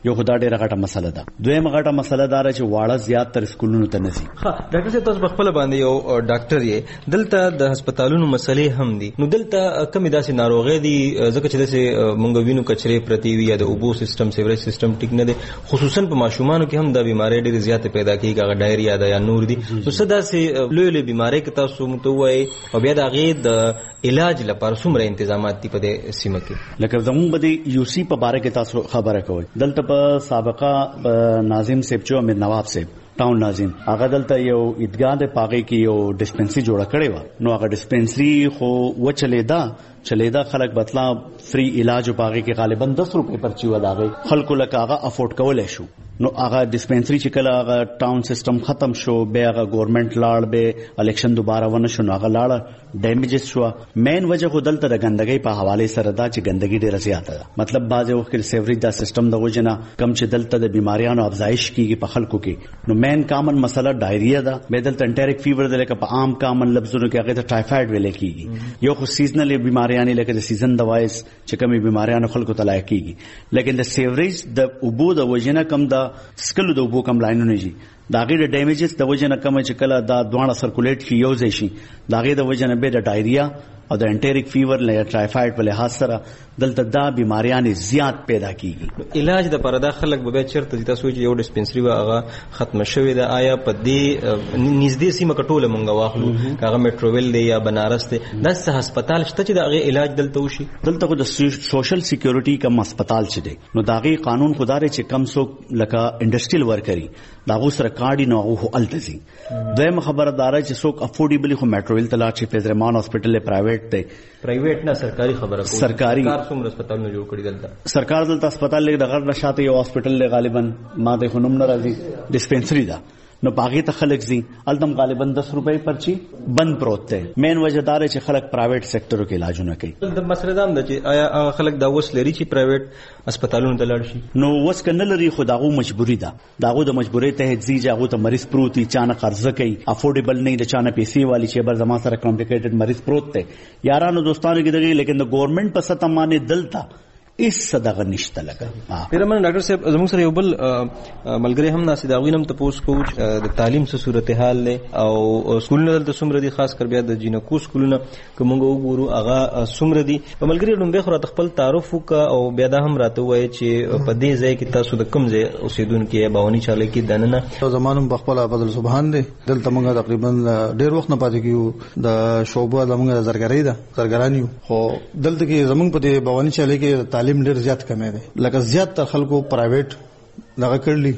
یو خدای ډیره غټه مسله ده. دویمه غټه مسله دا چې واړه زیات تر سکولونو ته نسی. ها ډاکټر صاحب تاسو خپل باندې یو ډاکټر یې دلته د هسپتالونو مسلې هم دي. نو دلته کمی داسې ناروغي دي ځکه چې داسې مونږ وینو کچرې پرتی وي یا د اوبو سیستم سیوریج سیستم ټیک نه دی, خصوصا په ماشومانو کې هم دا بیماری ډېرې زیاتې پیدا کیږي, هغه ډایریا ده یا نور دي. نو څه داسې لوی لوی بیماری کې تاسو متوي او بیا د هغې د علاج لپاره څومره انتظامات دي په دې سیمه کې؟ لکه زموږ به د یو سی په باره کې تاسو خبره کوئ. دلته په سابقه ناظم صاحب چې امید نواب صاحب ټاون ناظم هغه دلته یو عیدګاه د پاغې کې یو ډسپنسری جوړه کړې و. نو هغه ډسپنسری خو چلیدا خلک بتلا فری علاج پاغې کې غالبا 10 روپے پرچی وداغې خلکو لکه هغه افورد کولای شو. نو هغه ډسپنسری چې کله هغه ټاون سیستم ختم شو به هغه ګورنمنت لاړ به الیکشن دوباره ونه شو, هغه لاړ ډیمیجز شو. مین وجه خو دلته د ګندګۍ په حواله سره دا چې ګندګي ډیره زیاته ده. مطلب بعضې وخت کې سیوریج دا سیستم د وجنه کم چې دلته د بیماریانو افزایش کیږي په خلکو کې. نو مین کامن مسله ډایریا ده, به دلته انټریک فیور ده, لکه په عام کامن لفظونو کې هغه ته ټایفاید ویل کیږي. یو خو سیزنل بیماریان لکه د سیزن د وایس چې کومې بیماریانو خلکو ته لایق کیږي, لیکن د سیوریج د اوبو د وجنه کم د سکلو د اوبو کم لاینونه شي, دا غي د ډیمیجز د وجنه کم چې کله دا دوانه سرکولیټ شي یو ځای شي, دا غي د وجنه به د ډایریا او د انټریک فیور یا ټایفاید په لحاظ سره دلته دا بیماریان زیات پیدا کیږي. علاج د پردا خلک به چیرته دي؟ تاسو چې یو ډسپنسری هغه ختم شوی ده, آیا په دې نږدې سیمه کټوله مونږ واخلو هغه میټروویل دی یا بنارس دی, داسې هسپتال شته چې د هغې علاج دلته وشي؟ دلته خو د سوشل سیکیورټي کم هسپتال چې دی نو د هغې قانون خو دا دی چې کم څوک لکه انډسټریل ورکري د هغو سره کارډ نو هغه خو هلته ځي. دویمه خبره دا ده چې څوک افورډیبلي خو میټروویل ته لاړ شي. فیض رحمان هاسپټل پرایویټ دی, پرایویټ نه سرکاري خبره کوي. سرکاري څومره هسپتالونه جوړ کړي دلته؟ سرکار دلته هسپتال لګ د غړ نشاته یو هاسپټل دی, غالبا ما ته خو نوم نه راځي, ډسپنسری ده. نو باغی ته خلک زی الدم غالبا 10 روپے پرچی بند پروت دی. مین وجہ دار چې خلک پرایویټ سېکټرو کې علاجونه کوي. د مسله دا ده چې آیا خلک دا وس لري چې پرایویټ هسپتالونو ته لاړ شي؟ نو وس کنه لري, خو داغو مجبوری ده. داغو د مجبورۍ ته ځي چې هغه ته مریض پروت وي, چانه قرضه کوي, افورډیبل نه د چانه پیسې والی چې بر زما سره کمپلیکیټډ مریض پروت دی. یارانو دوستانو کې دغه لیکن د ګورنمنت په سطح باندې دلته اس صدقه نشته لګا. پیرمن ډاکټر صاحب زموږ سره یو بل ملګری هم ناسي دا غوینم ته پوس کو د تعلیم څه صورتحال له او سکولونه دلته څومره دي, خاص کر بیا د جینکو سکولونه کومه وګورو هغه څومره دي. په ملګری لومبه خو راته خپل تعارف وکا او بیا دا هم راته وایي چې په دې ځای کې تاسو د کوم ځای اوسیدونکو یا باونی چاله کې دننه زمانم بخپل بدل سبحان دي. دلته موږ تقریبا ډیر وخت نه پاتې کیو, د شوبه زموږ زرګرۍ ده زرګرانیو, خو دلته کې زموږ په دې باونی چاله کې تعلیم ډیر زیات کمه ده. لکه زیات تر خلکو پرایویټ دغه کړلی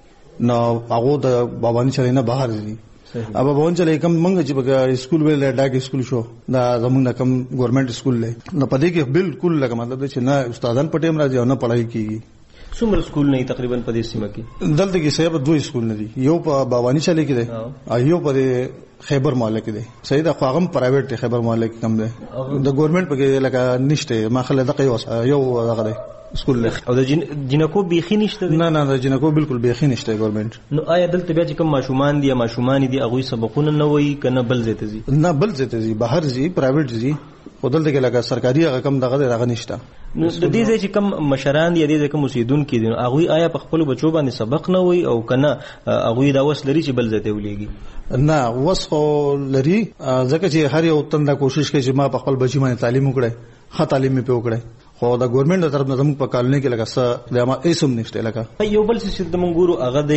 نو هغه د باونی چاله نه بهر دي. اب باونی چاله کم منګ چې بګا اسکول ویل ډاګ اسکول شو دا زموږ کم ګورنمنت اسکول له نو پدې کې بالکل لکه مطلب چې نه استادان پټیم راځي او نه پڑھائی کیږي. څومره سکول نه تقریبا په دې سیمه کې؟ دلته کې صاحب 2 سکول نه دي, یو په باونی چاله کې دی او یو په خیبر ماله کې دی. صحیح ده, خو هغه پرایویټ دی, خیبر ماله کې کم دی, د ګورنمنت په کې لکه نشته. ما خله دغه یو دغه دی سکول له او د جنکو بیخي نشته. نه د جنکو بالکل بیخي نشته ګورنمنت. نو آیا دلته بیا چې کوم ماشومان دي یا ماشومان دي هغه سبقونه نه وایي کنه بل زیته زی؟ نه بل زیته زی, بهر زی, پرایویټ زی, خو دلته کې لکه سرکاري هغه کم دغه دغه نشته. نو د دې ځای چې کم مشران دي, د دې کوم اوسیدونکو دي, هغه آیا په خپل بچو باندې سبق نه وایي او کنه هغه دا وس لري چې بل زیته ولېږي؟ نه وس خو لري, ځکه چې هر یو تنده کوشش کوي چې ما په خپل بچی باندې تعلیم وکړي, ښه تعلیم په وکړي, خو دا ګورنمنت طرف نه زموږ په کالونی کې لکه څه د ما ایسم نشته. لکه یو بل څه د منګورو هغه د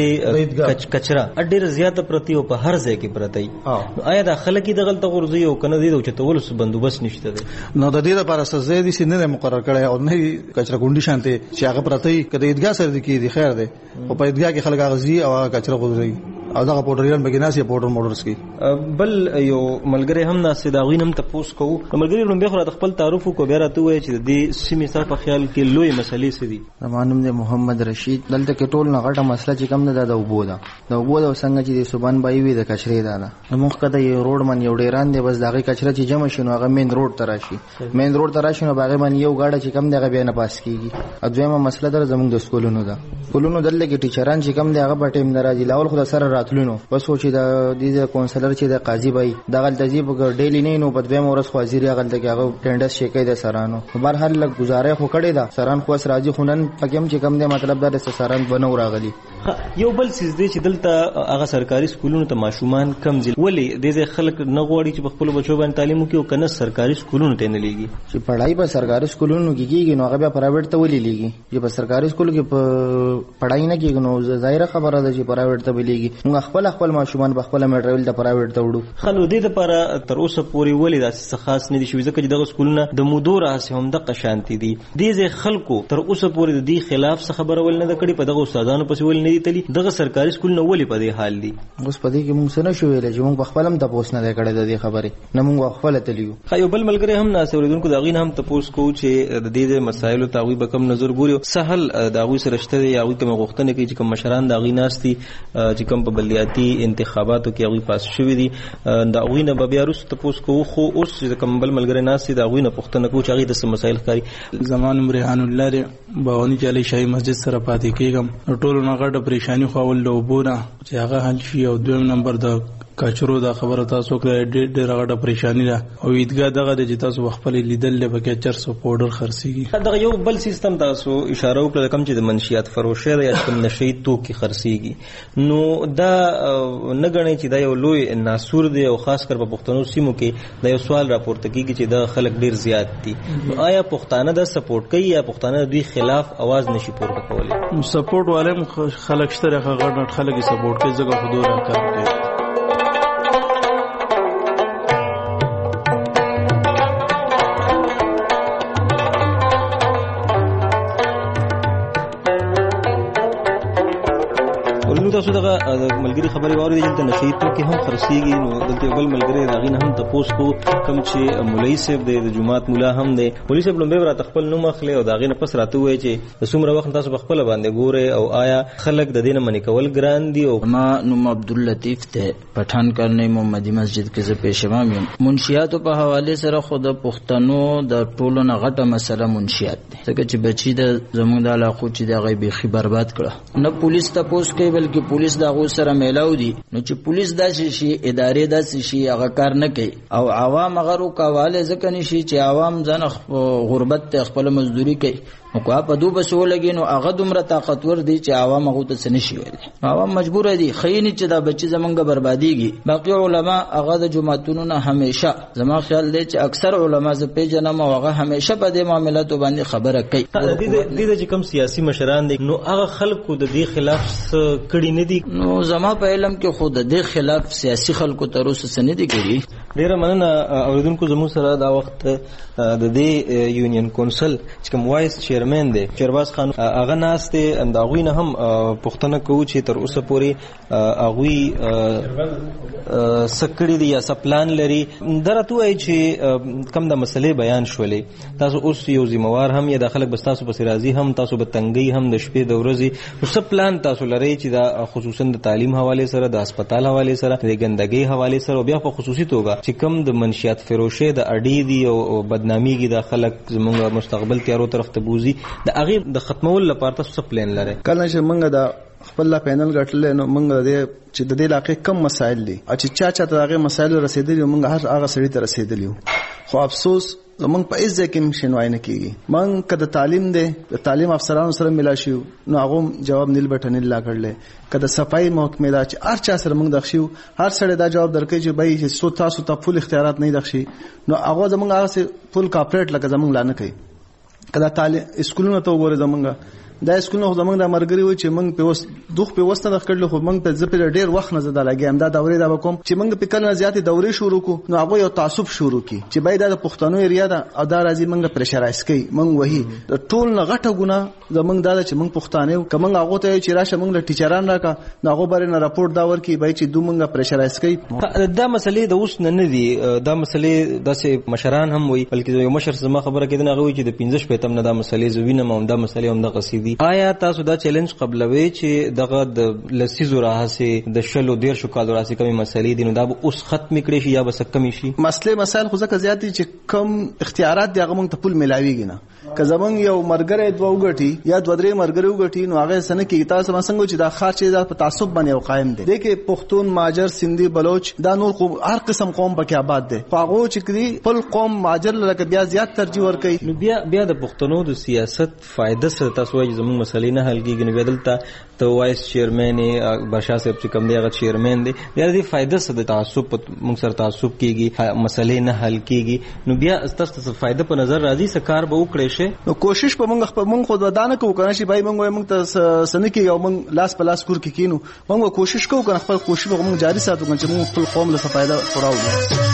کچرا ډېر زیاته پرتی او په هر ځای کې پرتی. آیا د خلک د غلطه غورځي او کنه دی چې تول بندوبست نشته ده؟ نو د دې لپاره سزا دي چې نه مقرر کړي او نه کچرا ګونډي شانته چې هغه پرتی کده عیدګاه سره دي کې خیر ده, او په عیدګاه کې خلک غزي او کچرا غورځي او دا پورډریان بګیناسي پورډر موټرز کې. بل یو ملګری هم ناسي دا غوینم ته پوس کو, ملګری لومبه خو د خپل تعارف کو بیا راته وایي چې د سیمې سره په خیال کې لوی مسلې څه دي؟ زمانم د محمد رشید. دلته کې ټول نه غټه مسله چې کم نه ده د اوبو ده. د اوبو د څنګه چې د سبحان بای وي د کچرې ده نه موږ کده یو روډ من یو ډیران دی, بس دغه کچره چې جمع شونه هغه مین روډ ته راشي, مین روډ ته راشي نو باغې باندې یو گاډه چې کم دغه بیا نه پاس کیږي. اځویمه مسله در زموږ د سکولونو ده. سکولونو دلته کې ټیچران چې کم دی هغه په ټیم ناراضي لاول خو سره راتلونو بس و چې د کونسلر چې د قاضي بای دغه تجیب ډیلی نه نو په دویم ورځ خو وزیر هغه ته هغه ټینډر شیکې د سرانو بهر حل لګ گزارې خو کړی دا سران خو راځي خونن پکم چې کم دی مطلب دا سران بنو راغلی. یو بل څه دی چې دلته هغه سرکاري سکولونو ته ماشومان کم ځي ولی د خلک نه غواړي چې په خپل بچو باندې تعلیم وکړي او کنه سرکاري سکولونو ته نه لیږي چې پړھائی په سرکاري سکولونو کې کیږي نو هغه بیا پرایویټ ته ولې لیږي چې په سرکاري سکول کې پړھائی نه کیږي نو ظاهره خبره ده چې پرایویټ ته ولېږي موږ خپل ماشومان په خپل میټریل ته پرایویټ ته وړو. خلک دې لپاره تر اوسه پورې ولې داسې خاص نه دي شوي ځکه چې دغه سکولونه د مودو راځي هم د قشانتي دي دې خلکو تر اوسه پورې د دې خلاف څه خبره ول نه د کړي په دغه استادانو پسې ول نه دي تلي دغه سرکاري سکول نه ولې په دې حال دي. اوس په دې کې موږ څه نه شو ویل چې موږ په خپل هم تاسو نه کړی د دې خبرې نه موږ خپل تلیو. یو بل ملګری هم ناس اوریدونکو دا غین هم تاسو کو چې د دې مسایلو تاوی به کم نظر ګوري سهل دا غوي سره شته یا غوي کوم غوښتنه کوي چې کوم مشران دا غي ناستي چې کوم په بلدیاتي انتخاباتو کې غوي پاس شوی دي دا غوي نه بیا رس تاسو کو خو اوس چې کوم بل ملګری ناستي دا غوي نه پښتنه کو چې غي د مسایل ښکاري. زمان ریحان الله دې باونی چالي شاهي مسجد سره پاتې کېږم ټولو نه غټه پریشانی خو ول لوبونه چې هغه حل شي او دویم نمبر د کچرو دا خبره تاسو کړه ډېر غټه پریشانی ده او ایدګا دغه د تاسو خپل لیدل له بکه 400 پاوډر خرڅيږي. دا یو بل سیستم تاسو اشاره وکړه کوم چې د منشيات فروشه یا کوم نشي توکي خرڅيږي نو دا نه غني چې دا یو لوی ناسور دی او خاص کر په پښتنو سیمو کې دا یو سوال راپورته کیږي چې دا خلک ډېر زیات دي نو آیا پښتانه دا سپورټ کوي یا پښتانه دوی خلاف आवाज نشي پورته کولای؟ سپورټ والے خلک شته غړ خلک سپورټ کوي ځکه خو دوه کار کوي. تاسو دغه ملګری خبرې واوري چې د نشي توکي هم خرڅيږي نو دلته بل ملګری راغین هم تاسو کو کوم چې مولوی صاحب د جمعات مولا هم دی مولوی صاحب لومبه را خپل نوم اخلي او داغه نه پس راته وای چې څومره وخت تاسو خپل باندې ګوره او آیا خلک د دینه منی کول ګران دي او ما نوم عبداللطیف ته پټان کرنے محمدی مسجد کې زه پېښوام یم. منشیات په حواله سره خود پښتنو د ټولو نه غټه مسله منشیات دي ځکه چې بچی د زموږ د علاقو چې د غیبی خبر برباد کړه نه پولیس تاسو کوي بلکې پولیس دا غو سره میلاو دي نو چې پولیس داسې شي ادارې داسې شي هغه کار نه کوي او عوام هغه روکواله ځکه نشي چې عوام ځنه غربت ته خپل مزدوري کوي نو کو په دوه بسو لګي نو هغه دومره طاقتور دي چې عوام هغه ته نشي ویل عوام مجبور دي خاين چې دا بچي زمونږه برباديږي. باقي علما هغه د جماعتونو نه همیشه زما خیال دی چې اکثر علما ز پیژنم او هغه همیشه په دې معاملاتو باندې خبره کوي. د دې کوم سیاسي مشران دي نو هغه خلکو د دې خلاف کړي نه دي نو زما په علم کې خود د دې خلاف سیاسي خلکو تر اوسه څه نه دي کړي. ډیره مننه اوریدونکو زموږ سره دا وخت د دې یونین کونسل چې کوم وایس چیرمن دی شیرباز خان هغه ناسته انداغوی نه هم پښتنه کوو چې تر اوسه پورې اغوی سکړی دی یا سپلان لري درته وای چې کم د مسلې بیان شولې تاسو اوس یو ذمہوار هم یا د خلک بس تاسو په راضي هم تاسو به تنګي هم د شپې د ورځې نو سپلان تاسو لري چې دا خصوصا د تعلیم حواله سره د هسپتال حواله سره د ګندګي حواله سره بیا په خصوصي توګه چې کم د منشیات فروشه د اډې دی او بدناميږي د خلک زموږ مستقبل تیارو طرف ته بوزي د هغه د ختمول لپاره تاسو پلان لرئ؟ کله چې موږ د خپل پینل غټل نو موږ د چې د دې علاقې کم مسایل دي چې چا ته هغه مسایل رسیدلی موږ هغه سړی ته رسیدلی خو افسوس موږ په عزت کې نشوای نه کیږي. موږ کده تعلیم دی د تعلیم افسرانو سره ملا شو نو هغه جواب نیل بټن لا کړل کده صفای محکمه دا چې هر چا سره موږ دښیو هر سړی دا جواب درکې چې بای چې سو تاسو ته فل اختیارات نه دښی نو هغه زموږ هغه فل کاپریټ لکه زموږ لا نه کوي. کله تعلیم اسکولونو ته وګوره زمونږ دا اسکولونو زمونږ د مرګري و چې موږ په وس دوخ په وسته د کړل خو موږ په ځپل ډیر وخت نه زده لګیم دا دورې دا وکم چې موږ په کله زیاتې دورې شروع کو نو هغه یو تعصب شروع کی چې باید د پښتنو ایریا دا او دا راځي موږ پرشرایز کوي موږ وਹੀ د ټول نه غټه ګناه زمونږ دا چې موږ پښتانه کوم هغه ته چې راشه موږ له ټیچران راکا نو هغه بره نه راپورټ دا ورکی بای چې دوه موږ پرشرایز کوي. دا مسلې د اوس نه دي دا مسلې داسې مشران هم وي بلکې یو مشر زما خبره کېدنه هغه وي چې د 15 پېتم نه دا مسلې زوینه مو دا مسلې هم د قصيدي. آیا تاسو دا چیلنج قبلوي چې دغه د لسیزو راهسه د شلو ډیر شو کال راځي کومي مسلې دي نو دا اوس ختم کړي شي یا بس کمی شي؟ مسائل خو ځکه زیات دي چې کم اختیارات دي هغه موږ ته پول ملاويږي نه که زمونږ یو مرګره دوه وګټي یا دوه درې مرګره وګټي نو هغه سن کې تاسو څنګه چې دا خاص چې په تعصب باندې او قائم دي دغه پښتون ماجر سندي بلوچ دا نور قوم هر قسم قوم پکې آباد دي هغه چې کړي خپل قوم ماجر لکه بیا زیات ترجیح ورکړي. نو بیا د پښتنو د سیاست فائدہ سره تاسو وايي زموږ مسلې نه حل کیږي. نو بدلته ته وایس چیرمن برشا صاحب چې کوم دی هغه چیرمن دی بیا د فائدہ سره د تعصب موږ سره تعصب کیږي مسلې نه حل کیږي. نو بیا تاسو ته فائدہ په نظر راځي سکار به وکړي شي. نو کوشش په موږ خود ودانه کوو کنه چې بای موږ ته سنکي یو موږ لاس په لاس کور کې کینو موږ کوشش کوو کنه خپل کوشش به موږ جاری ساتو چې موږ خپل قوم له فائدہ وراوړو.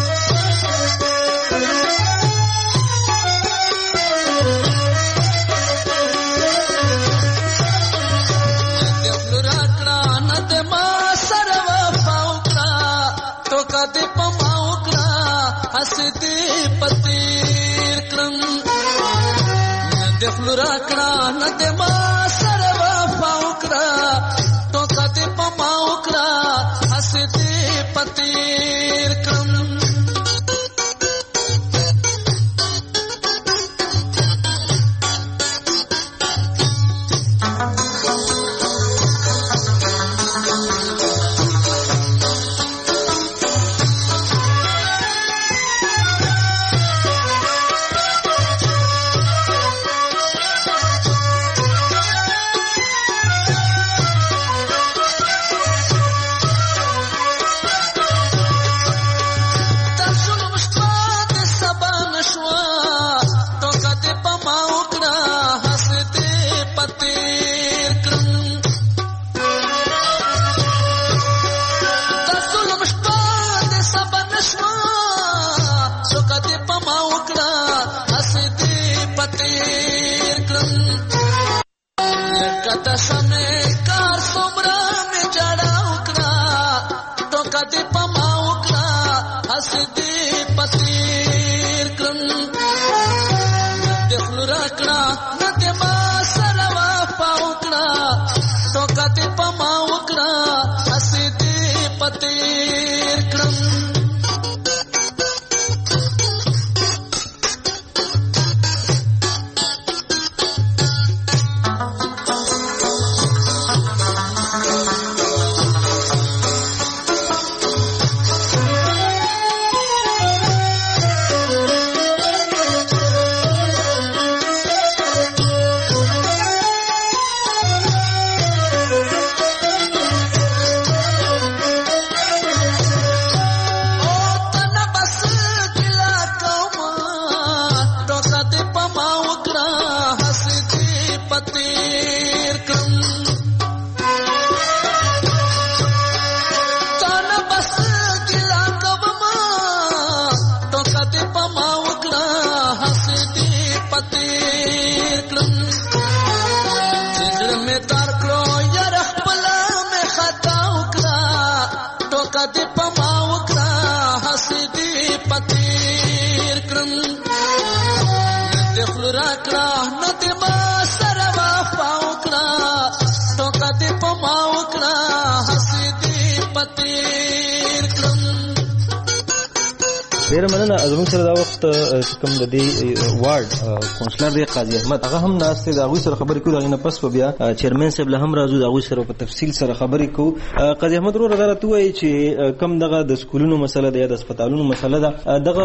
ډیر مننه. زموږ سره دا وخت کوم د دې وارډ کونسلر دی قاضي احمد هغه هم ناشته دا غوي سره خبرې کوو. دا نه پس په بیا چیرمن صاحب له هم راځو دا غوي سره په تفصیل سره خبرې کوو. قاضي احمد ورو راته وایي چې کم دغه د سکولونو مسله ده یا د هسپتالونو مسله ده دغه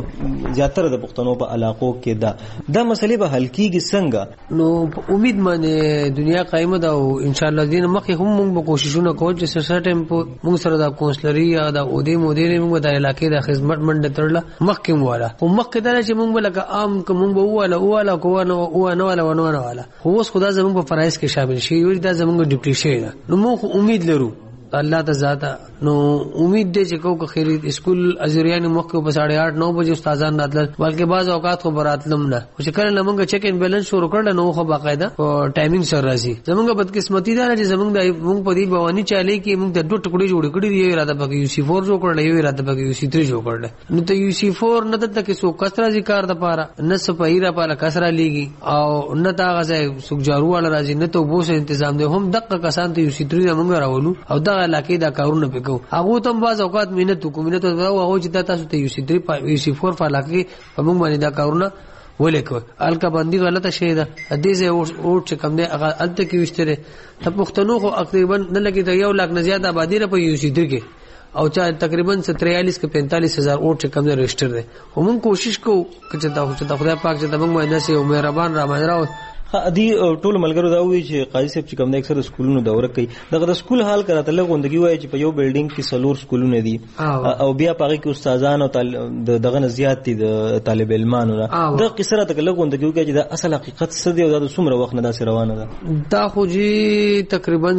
زیاتره د پښتنو په علاقو کې ده دا مسلې به حل کیږي څنګه؟ نو امید باندې دنیا قائمه ده او ان شاء الله دین مخکې هم موږ کوششونه کوو چې سرټم په موږ سره د کونسلري یا د اودي مدیر موږ د علاقې د خدمت منډه ترله مخکې والا او مخکې دا چې موږ لکه عام کوم والا کوونه والا خو اوس خدا زموږ په فرایض کې شامل شي یو دا زموږ ډیپټي شي نو موږ امید لرو الله ته ذاته نو امید دې چې کو خیر اسکول ازریان مخکې په 8:30 9 بجې استادان راتل بلکې بعض اوقات خو براتلم نه چې کله موږ چیک ان بیلنس شروع کړل نو خو باقاعده په ټایمینګ سره راځي. زموږ بدقسمتي ده چې موږ په دې بواني چالي کې موږ د دوه ټکړې جوړ کړې دی اراده پکې UC4 جوړ کړل یو اراده پکې UC3 جوړ کړل نو ته UC4 نه ته کې سو کسره ذکر د پاره نه سپایرا پاره کسره لیږي او نه تا غځي سوجارو ول راځي نه ته بوسه تنظیم دی هم دقه کسان ته UC3 موږ راولو او دا علاقې دا کارونه وکاو هغه ته بعض اوقات مينت او هغه چې تاسو ته UC3 UC4 فعلاقې په موږ باندې دا کارونه ولیکو الکا باندې غلطه شی ده دې زه اوټ چې کم نه هغه الته کې وشتره ته پښتنو خو تقریبا نه لګي ته 1 लाख نه زیات آبادی را په یوسیدر کې او چا تقریبا 43 के 45,000 ووټ چې کم نه رجسٹر دي هم کوشش کو چې دا خدای پاک چې دمو مینه سي او مهربان را مهربان ادي ټول ملګرو دا وی چې قاضي صاحب چې کوم د اکثر سکولونو دوره کوي دغه سکول حال کراته لغوندګي وای چې په یو بلډینګ کې سلور سکولونه دي او بیا پاره کې استادان او دغه نه زیات دي د طالب علمانو دا قصره ته لغوندګي کوي چې دا اصل حقیقت څه دی او دا څومره وخت نه دا روانه ده دا خو جی تقریبا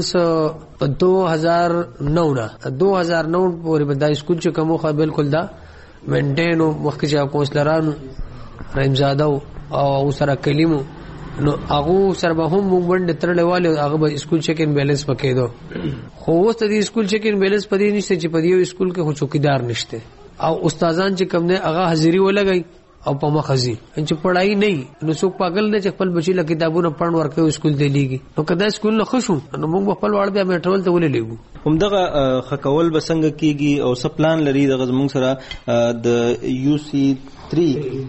2009 پورې به دا سکول چې کوم خو بالکل دا منټین او مخکې کونسلران رحمزاده او سره کلیمو نو هغه سره به هم مونږ باندې ترلې والي هغه به اسکول چیک ان بیلنس پکې دو خو اوس د اسکول چیک ان بیلنس پدې نشته چې په یو اسکول کې خو چوکیدار نشته او استادان چې کوم نه هغه حاضری ولګي او په مخزي چې پڑھائی نه نو څوک پاگل نه چې خپل بچی له کتابونو پړن ورکوي اسکول دی لیږي نو کدا اسکول نه خوشو نو موږ خپل وړ بیا میټرول ته ولې لیږو همدغه خکول بسنګ کیږي او سپلان لري د غزمون سره د UC3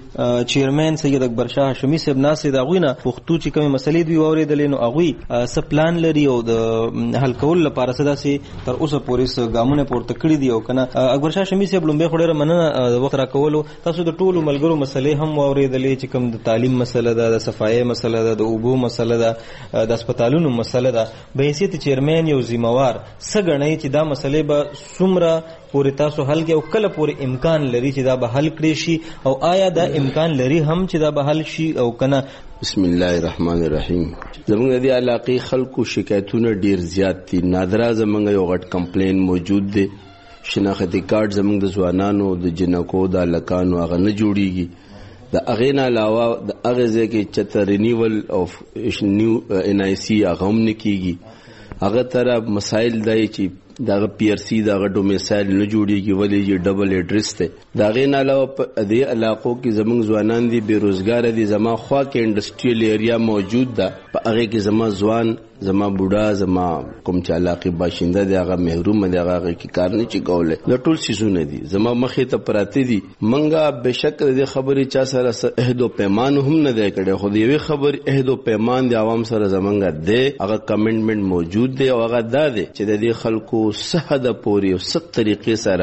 چیرمن سید اکبر شاه هاشمی صاحب ناصر داغوینه پښتو چې کوم مسلې دی اوریدل نو اغوی سپلان لري او د حل کول لپاره سداسي تر اوسه پولیس ګامونه پورته کړی دی او کنه اکبر شاه هاشمی صاحب لومبه خډره مننه وخت را کولو تاسو د ټولو ملګرو مسلې هم اوریدلې چې کوم د تعلیم مسله ده د صفایي مسله ده د اوبو مسله ده د هسپتالونو مسله ده به حیثیت چیرمن یو ذمہوار سګنې چې دا مسلې به څومره پورې تاسو حل کې او کله پورې امکان لري چې دا به حل کړی شي او آیا دا امکان لري هم چې دا به حل شي او کنه بسم الله الرحمن الرحیم زموږ د علاقې خلکو شکایتونه ډیر زیات دي نادرا زموږ یو غټ کمپلین موجود دی شناختی کارت زموږ د ځوانانو د جنکو د لکانو هغه نه جوړیږي د اغه نه علاوه د اغه ځکه چې رینیول اف نیو NIC هغه هم نه کیږي هغه تر مسائل دی چې داغه PRC داغه ډومیسایل نه جوړیږي ولې یې ډبل ایډریس ته داغه نه علاوه په دې علاقو کې زمونږ ځوانان دي بیروزګار دي زما خوا کې انډستریل ایریا موجود ده په هغه کې زما ځوان زما بوډا زما کوم چې علاقې باشنده دي هغه محروم دي هغه کې کار نه چي کوله د ټول سيزونه دي زما مخې ته پراته دي منګه بشک دې خبرې چا سره عہد او پیمان هم نه دی کړي خو دې خبر عہد او پیمان د عوام سره زمونږه دی هغه کمنټمنت موجود دی او هغه دا دی چې د دې خلکو صحه د پوري او ست طریقې سره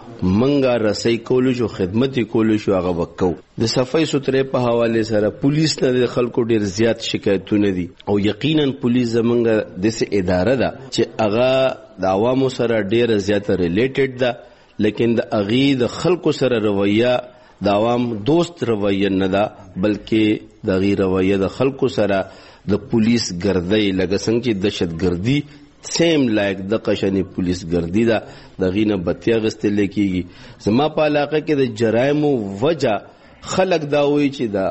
منګه رسۍ کولو شو خدمت کولو شو هغه وکاو د صفای سترې په حواله سره پولیس نه د خلکو ډیر زیات شکایتونه دي او یقینا پولیس زمونږه د سه اداره ده چې هغه د عوامو سره ډیر زیات ریلیټډ ده لیکن د اغي د خلکو سره رویه د عوام دوست رویه نه ده بلکې د غیر رویه د خلکو سره د پولیس ګردۍ لکه څنګه چې دهشتګردي سیم لایک د قشنی پولیس ګردی دا د غینه بتیا غستل کیږي زما په علاقه کې د جرایم وجہ خلق دا وی چې دا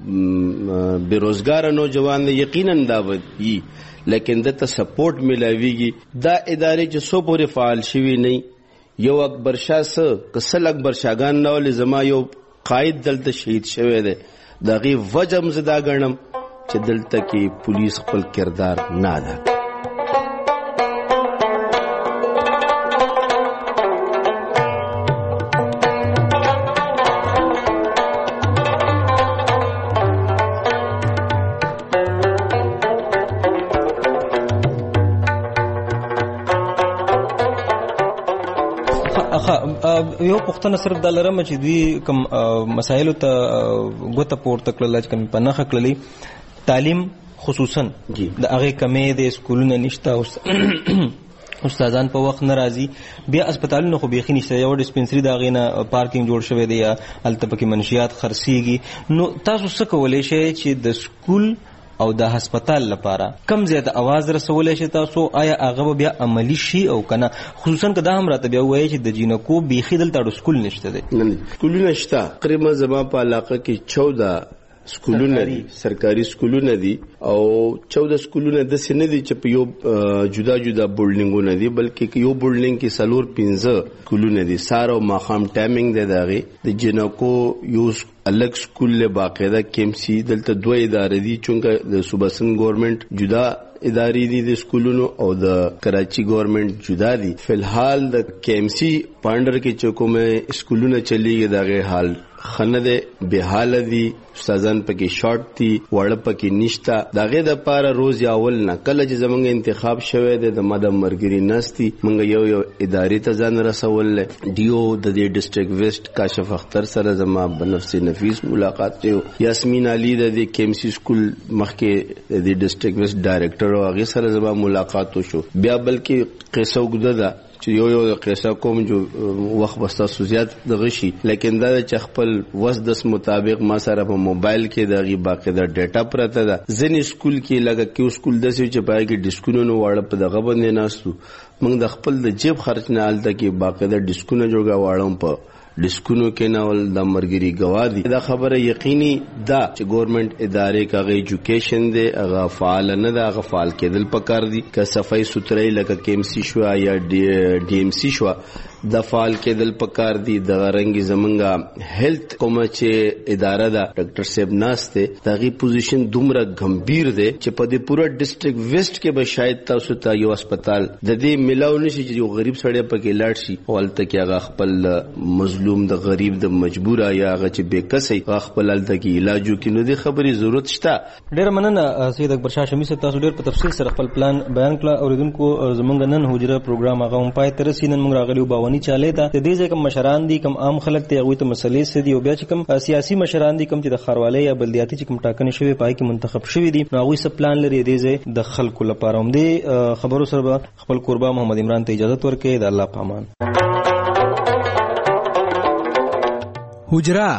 بیروزګار نوجوان یقینا دا وي لیکن دته سپورټ ملاویږي دا ادارې چې سو پورې فعال شوي نه یو اکبر شاه سره کسل اکبر شاګان نو زما یو قائد دلته شهید شوی دی دا غي وجه مزدا غنم چې دلته کې پولیس خپل کردار نه ادا یو پښتنه صرف د لرم چې دوی کوم مسایل ته غوته پورته کړل چې کوم پناخه کړلی تعلیم خصوصا د هغه کمې د سکولونو نشته استادان په وخت ناراضي بیا هسپتالونو خو بيخي نشته یو ډیسپنسري دا غینه پارکینګ جوړ شوی دی الته پکې منشيات خرڅيږي نو تاسو څه کولای شئ چې د سکول او د هسپتال لپاره کم زیات आवाज رسولای شي تاسو آیا هغه بیا عملی شي او کنه خصوصا کدا هم راته بیا وایي چې د جینکو بيخي دلته سکول نشته دی سکولونه شته تقریبا زما په علاقه کې 14 سکولونه دي سرکاري سکولونه دي او 14 سکولونه د سینې دي چې په یو جدا جدا بلډینګونه دي بلکې یو بلډینګ کې سلور 15 سکولونه دي سار او ماخام ټایمینګ دی داغي د جنکو یو الګ سکول له باقاعده KMC دلته دوه ادارې دي چې د صوباسن ګورنمنت جدا ادارې دي د سکولونو او د کراچي ګورنمنت جدا دي فلحال د KMC پاندر کې چې کومه سکولونه چلیږي دغه حال خنه ده به حال دي استادان پکې شارټ دي وړ پکې نشتا دغه د پاره روز اول نه کله چې زمونږ انتخاب شوه د مدام مرګري نستی مونږ یو ادارې ته ځان رسول ډیو د ډیسټریکټ ویسټ کاشف اختر سره زما بنفسي نفیس ملاقات کړو یاسمین علي د کیمسی سکول مخکې د ډیسټریکټ ویسټ ډایریکټر او هغه سره زما ملاقات وشو بیا بلکې قصه وګړه ده چې یو قصه کوم جو وخت بستا سوزیات دغه شي لیکن دا چې خپل وسدس مطابق ما سره په موبایل کې دغه باقاعده ډیټا پرته ده ځینې سکول کې لکه کیو سکول د څه چې پای کې ډیسکونو واړه په دغه باندې ناستو موږ د خپل د جیب خرچ نه الته کې باقاعده ډیسکونو جوړا واړم په ډیسکونو کې ناول د مرګري گواهی دا خبره یقیني دا چې ګورنمنت ادارې کاغه ایجوکیشن دی هغه فعال نه دا هغه فعال کېدل پکار دي که صفای سوتري لکه کیمسی شو یا ډي ام سي شو د فعال کېدل پکار دي د رنګي زمنګا هیلث کوم چې اداره دا ډاکټر صاحب ناشته دغه پوزیشن دومره گمبھیر دی چې په دې پورا ډیسټریکټ ویسټ کې به شاید تاسو ته یو هسپتال د دې ملاو نشي چې یو غریب سړی پکې لاړ شي ولته کې هغه خپل مظلوم د غریب د مجبور یا هغه چې بیکسي خپل الته کې علاج وکړي نو د خبرې ضرورت شته. ډیر مننه سید اکبر شاه شمی صاحب تاسو ډیر په تفصیل سره خپل پلان بیان کړ اوریدونکو زمونږ نن حجره پروګرام هغه هم پای تر سینن موږ راغلی باونی چاله ته د دې ځکه مشران دي کم عام خلک ته هغه ته مسلې سدي او بیا چې کم سیاسي مشران دي کم چې د خاروالۍ یا بلدیاتي چې کم ټاکنې شوی پای کې منتخب شوی دي نو هغه سب پلان لري دې د خلکو لپاره هم دي خبرو سره خپل قربا محمد عمران ته اجازه ورکړي د الله پامان. حجره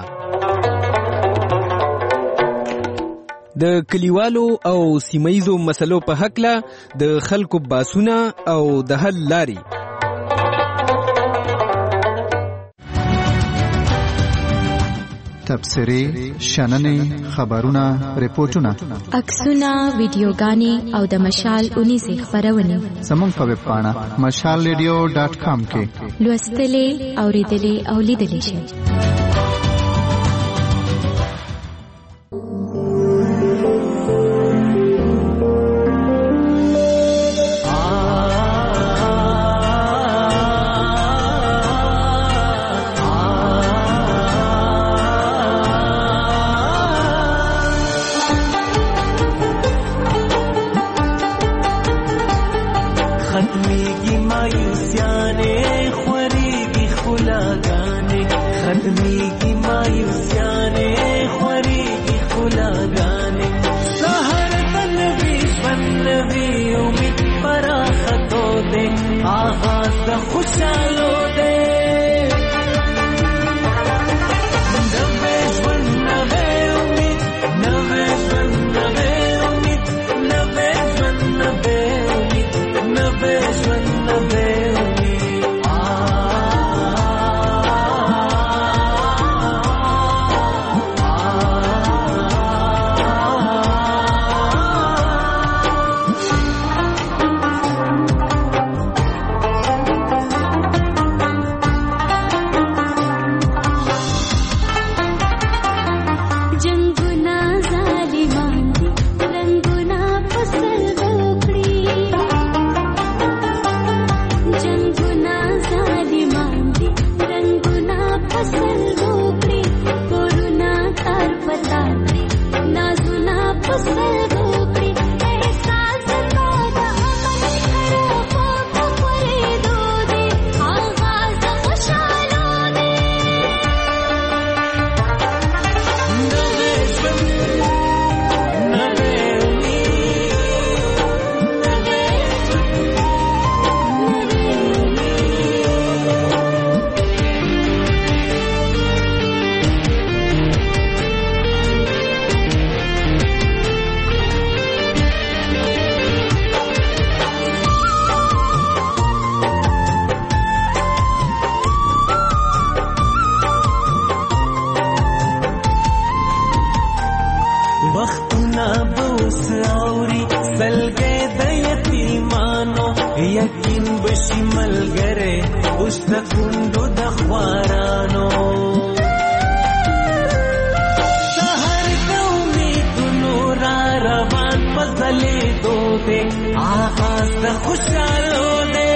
د کلیوالو او سیمایزو مسلو په حق له د خلکو باسونه او د حل لاري تبصرې شننې خبرونه ریپورتونه عکسونه ویډیوګانې او د مشال 19 خبرونه زموږ په ویب پاڼه mashalradio.com کې لوستلې اوریدلې او لیدلې شئ. आगाज द खुशहालो दे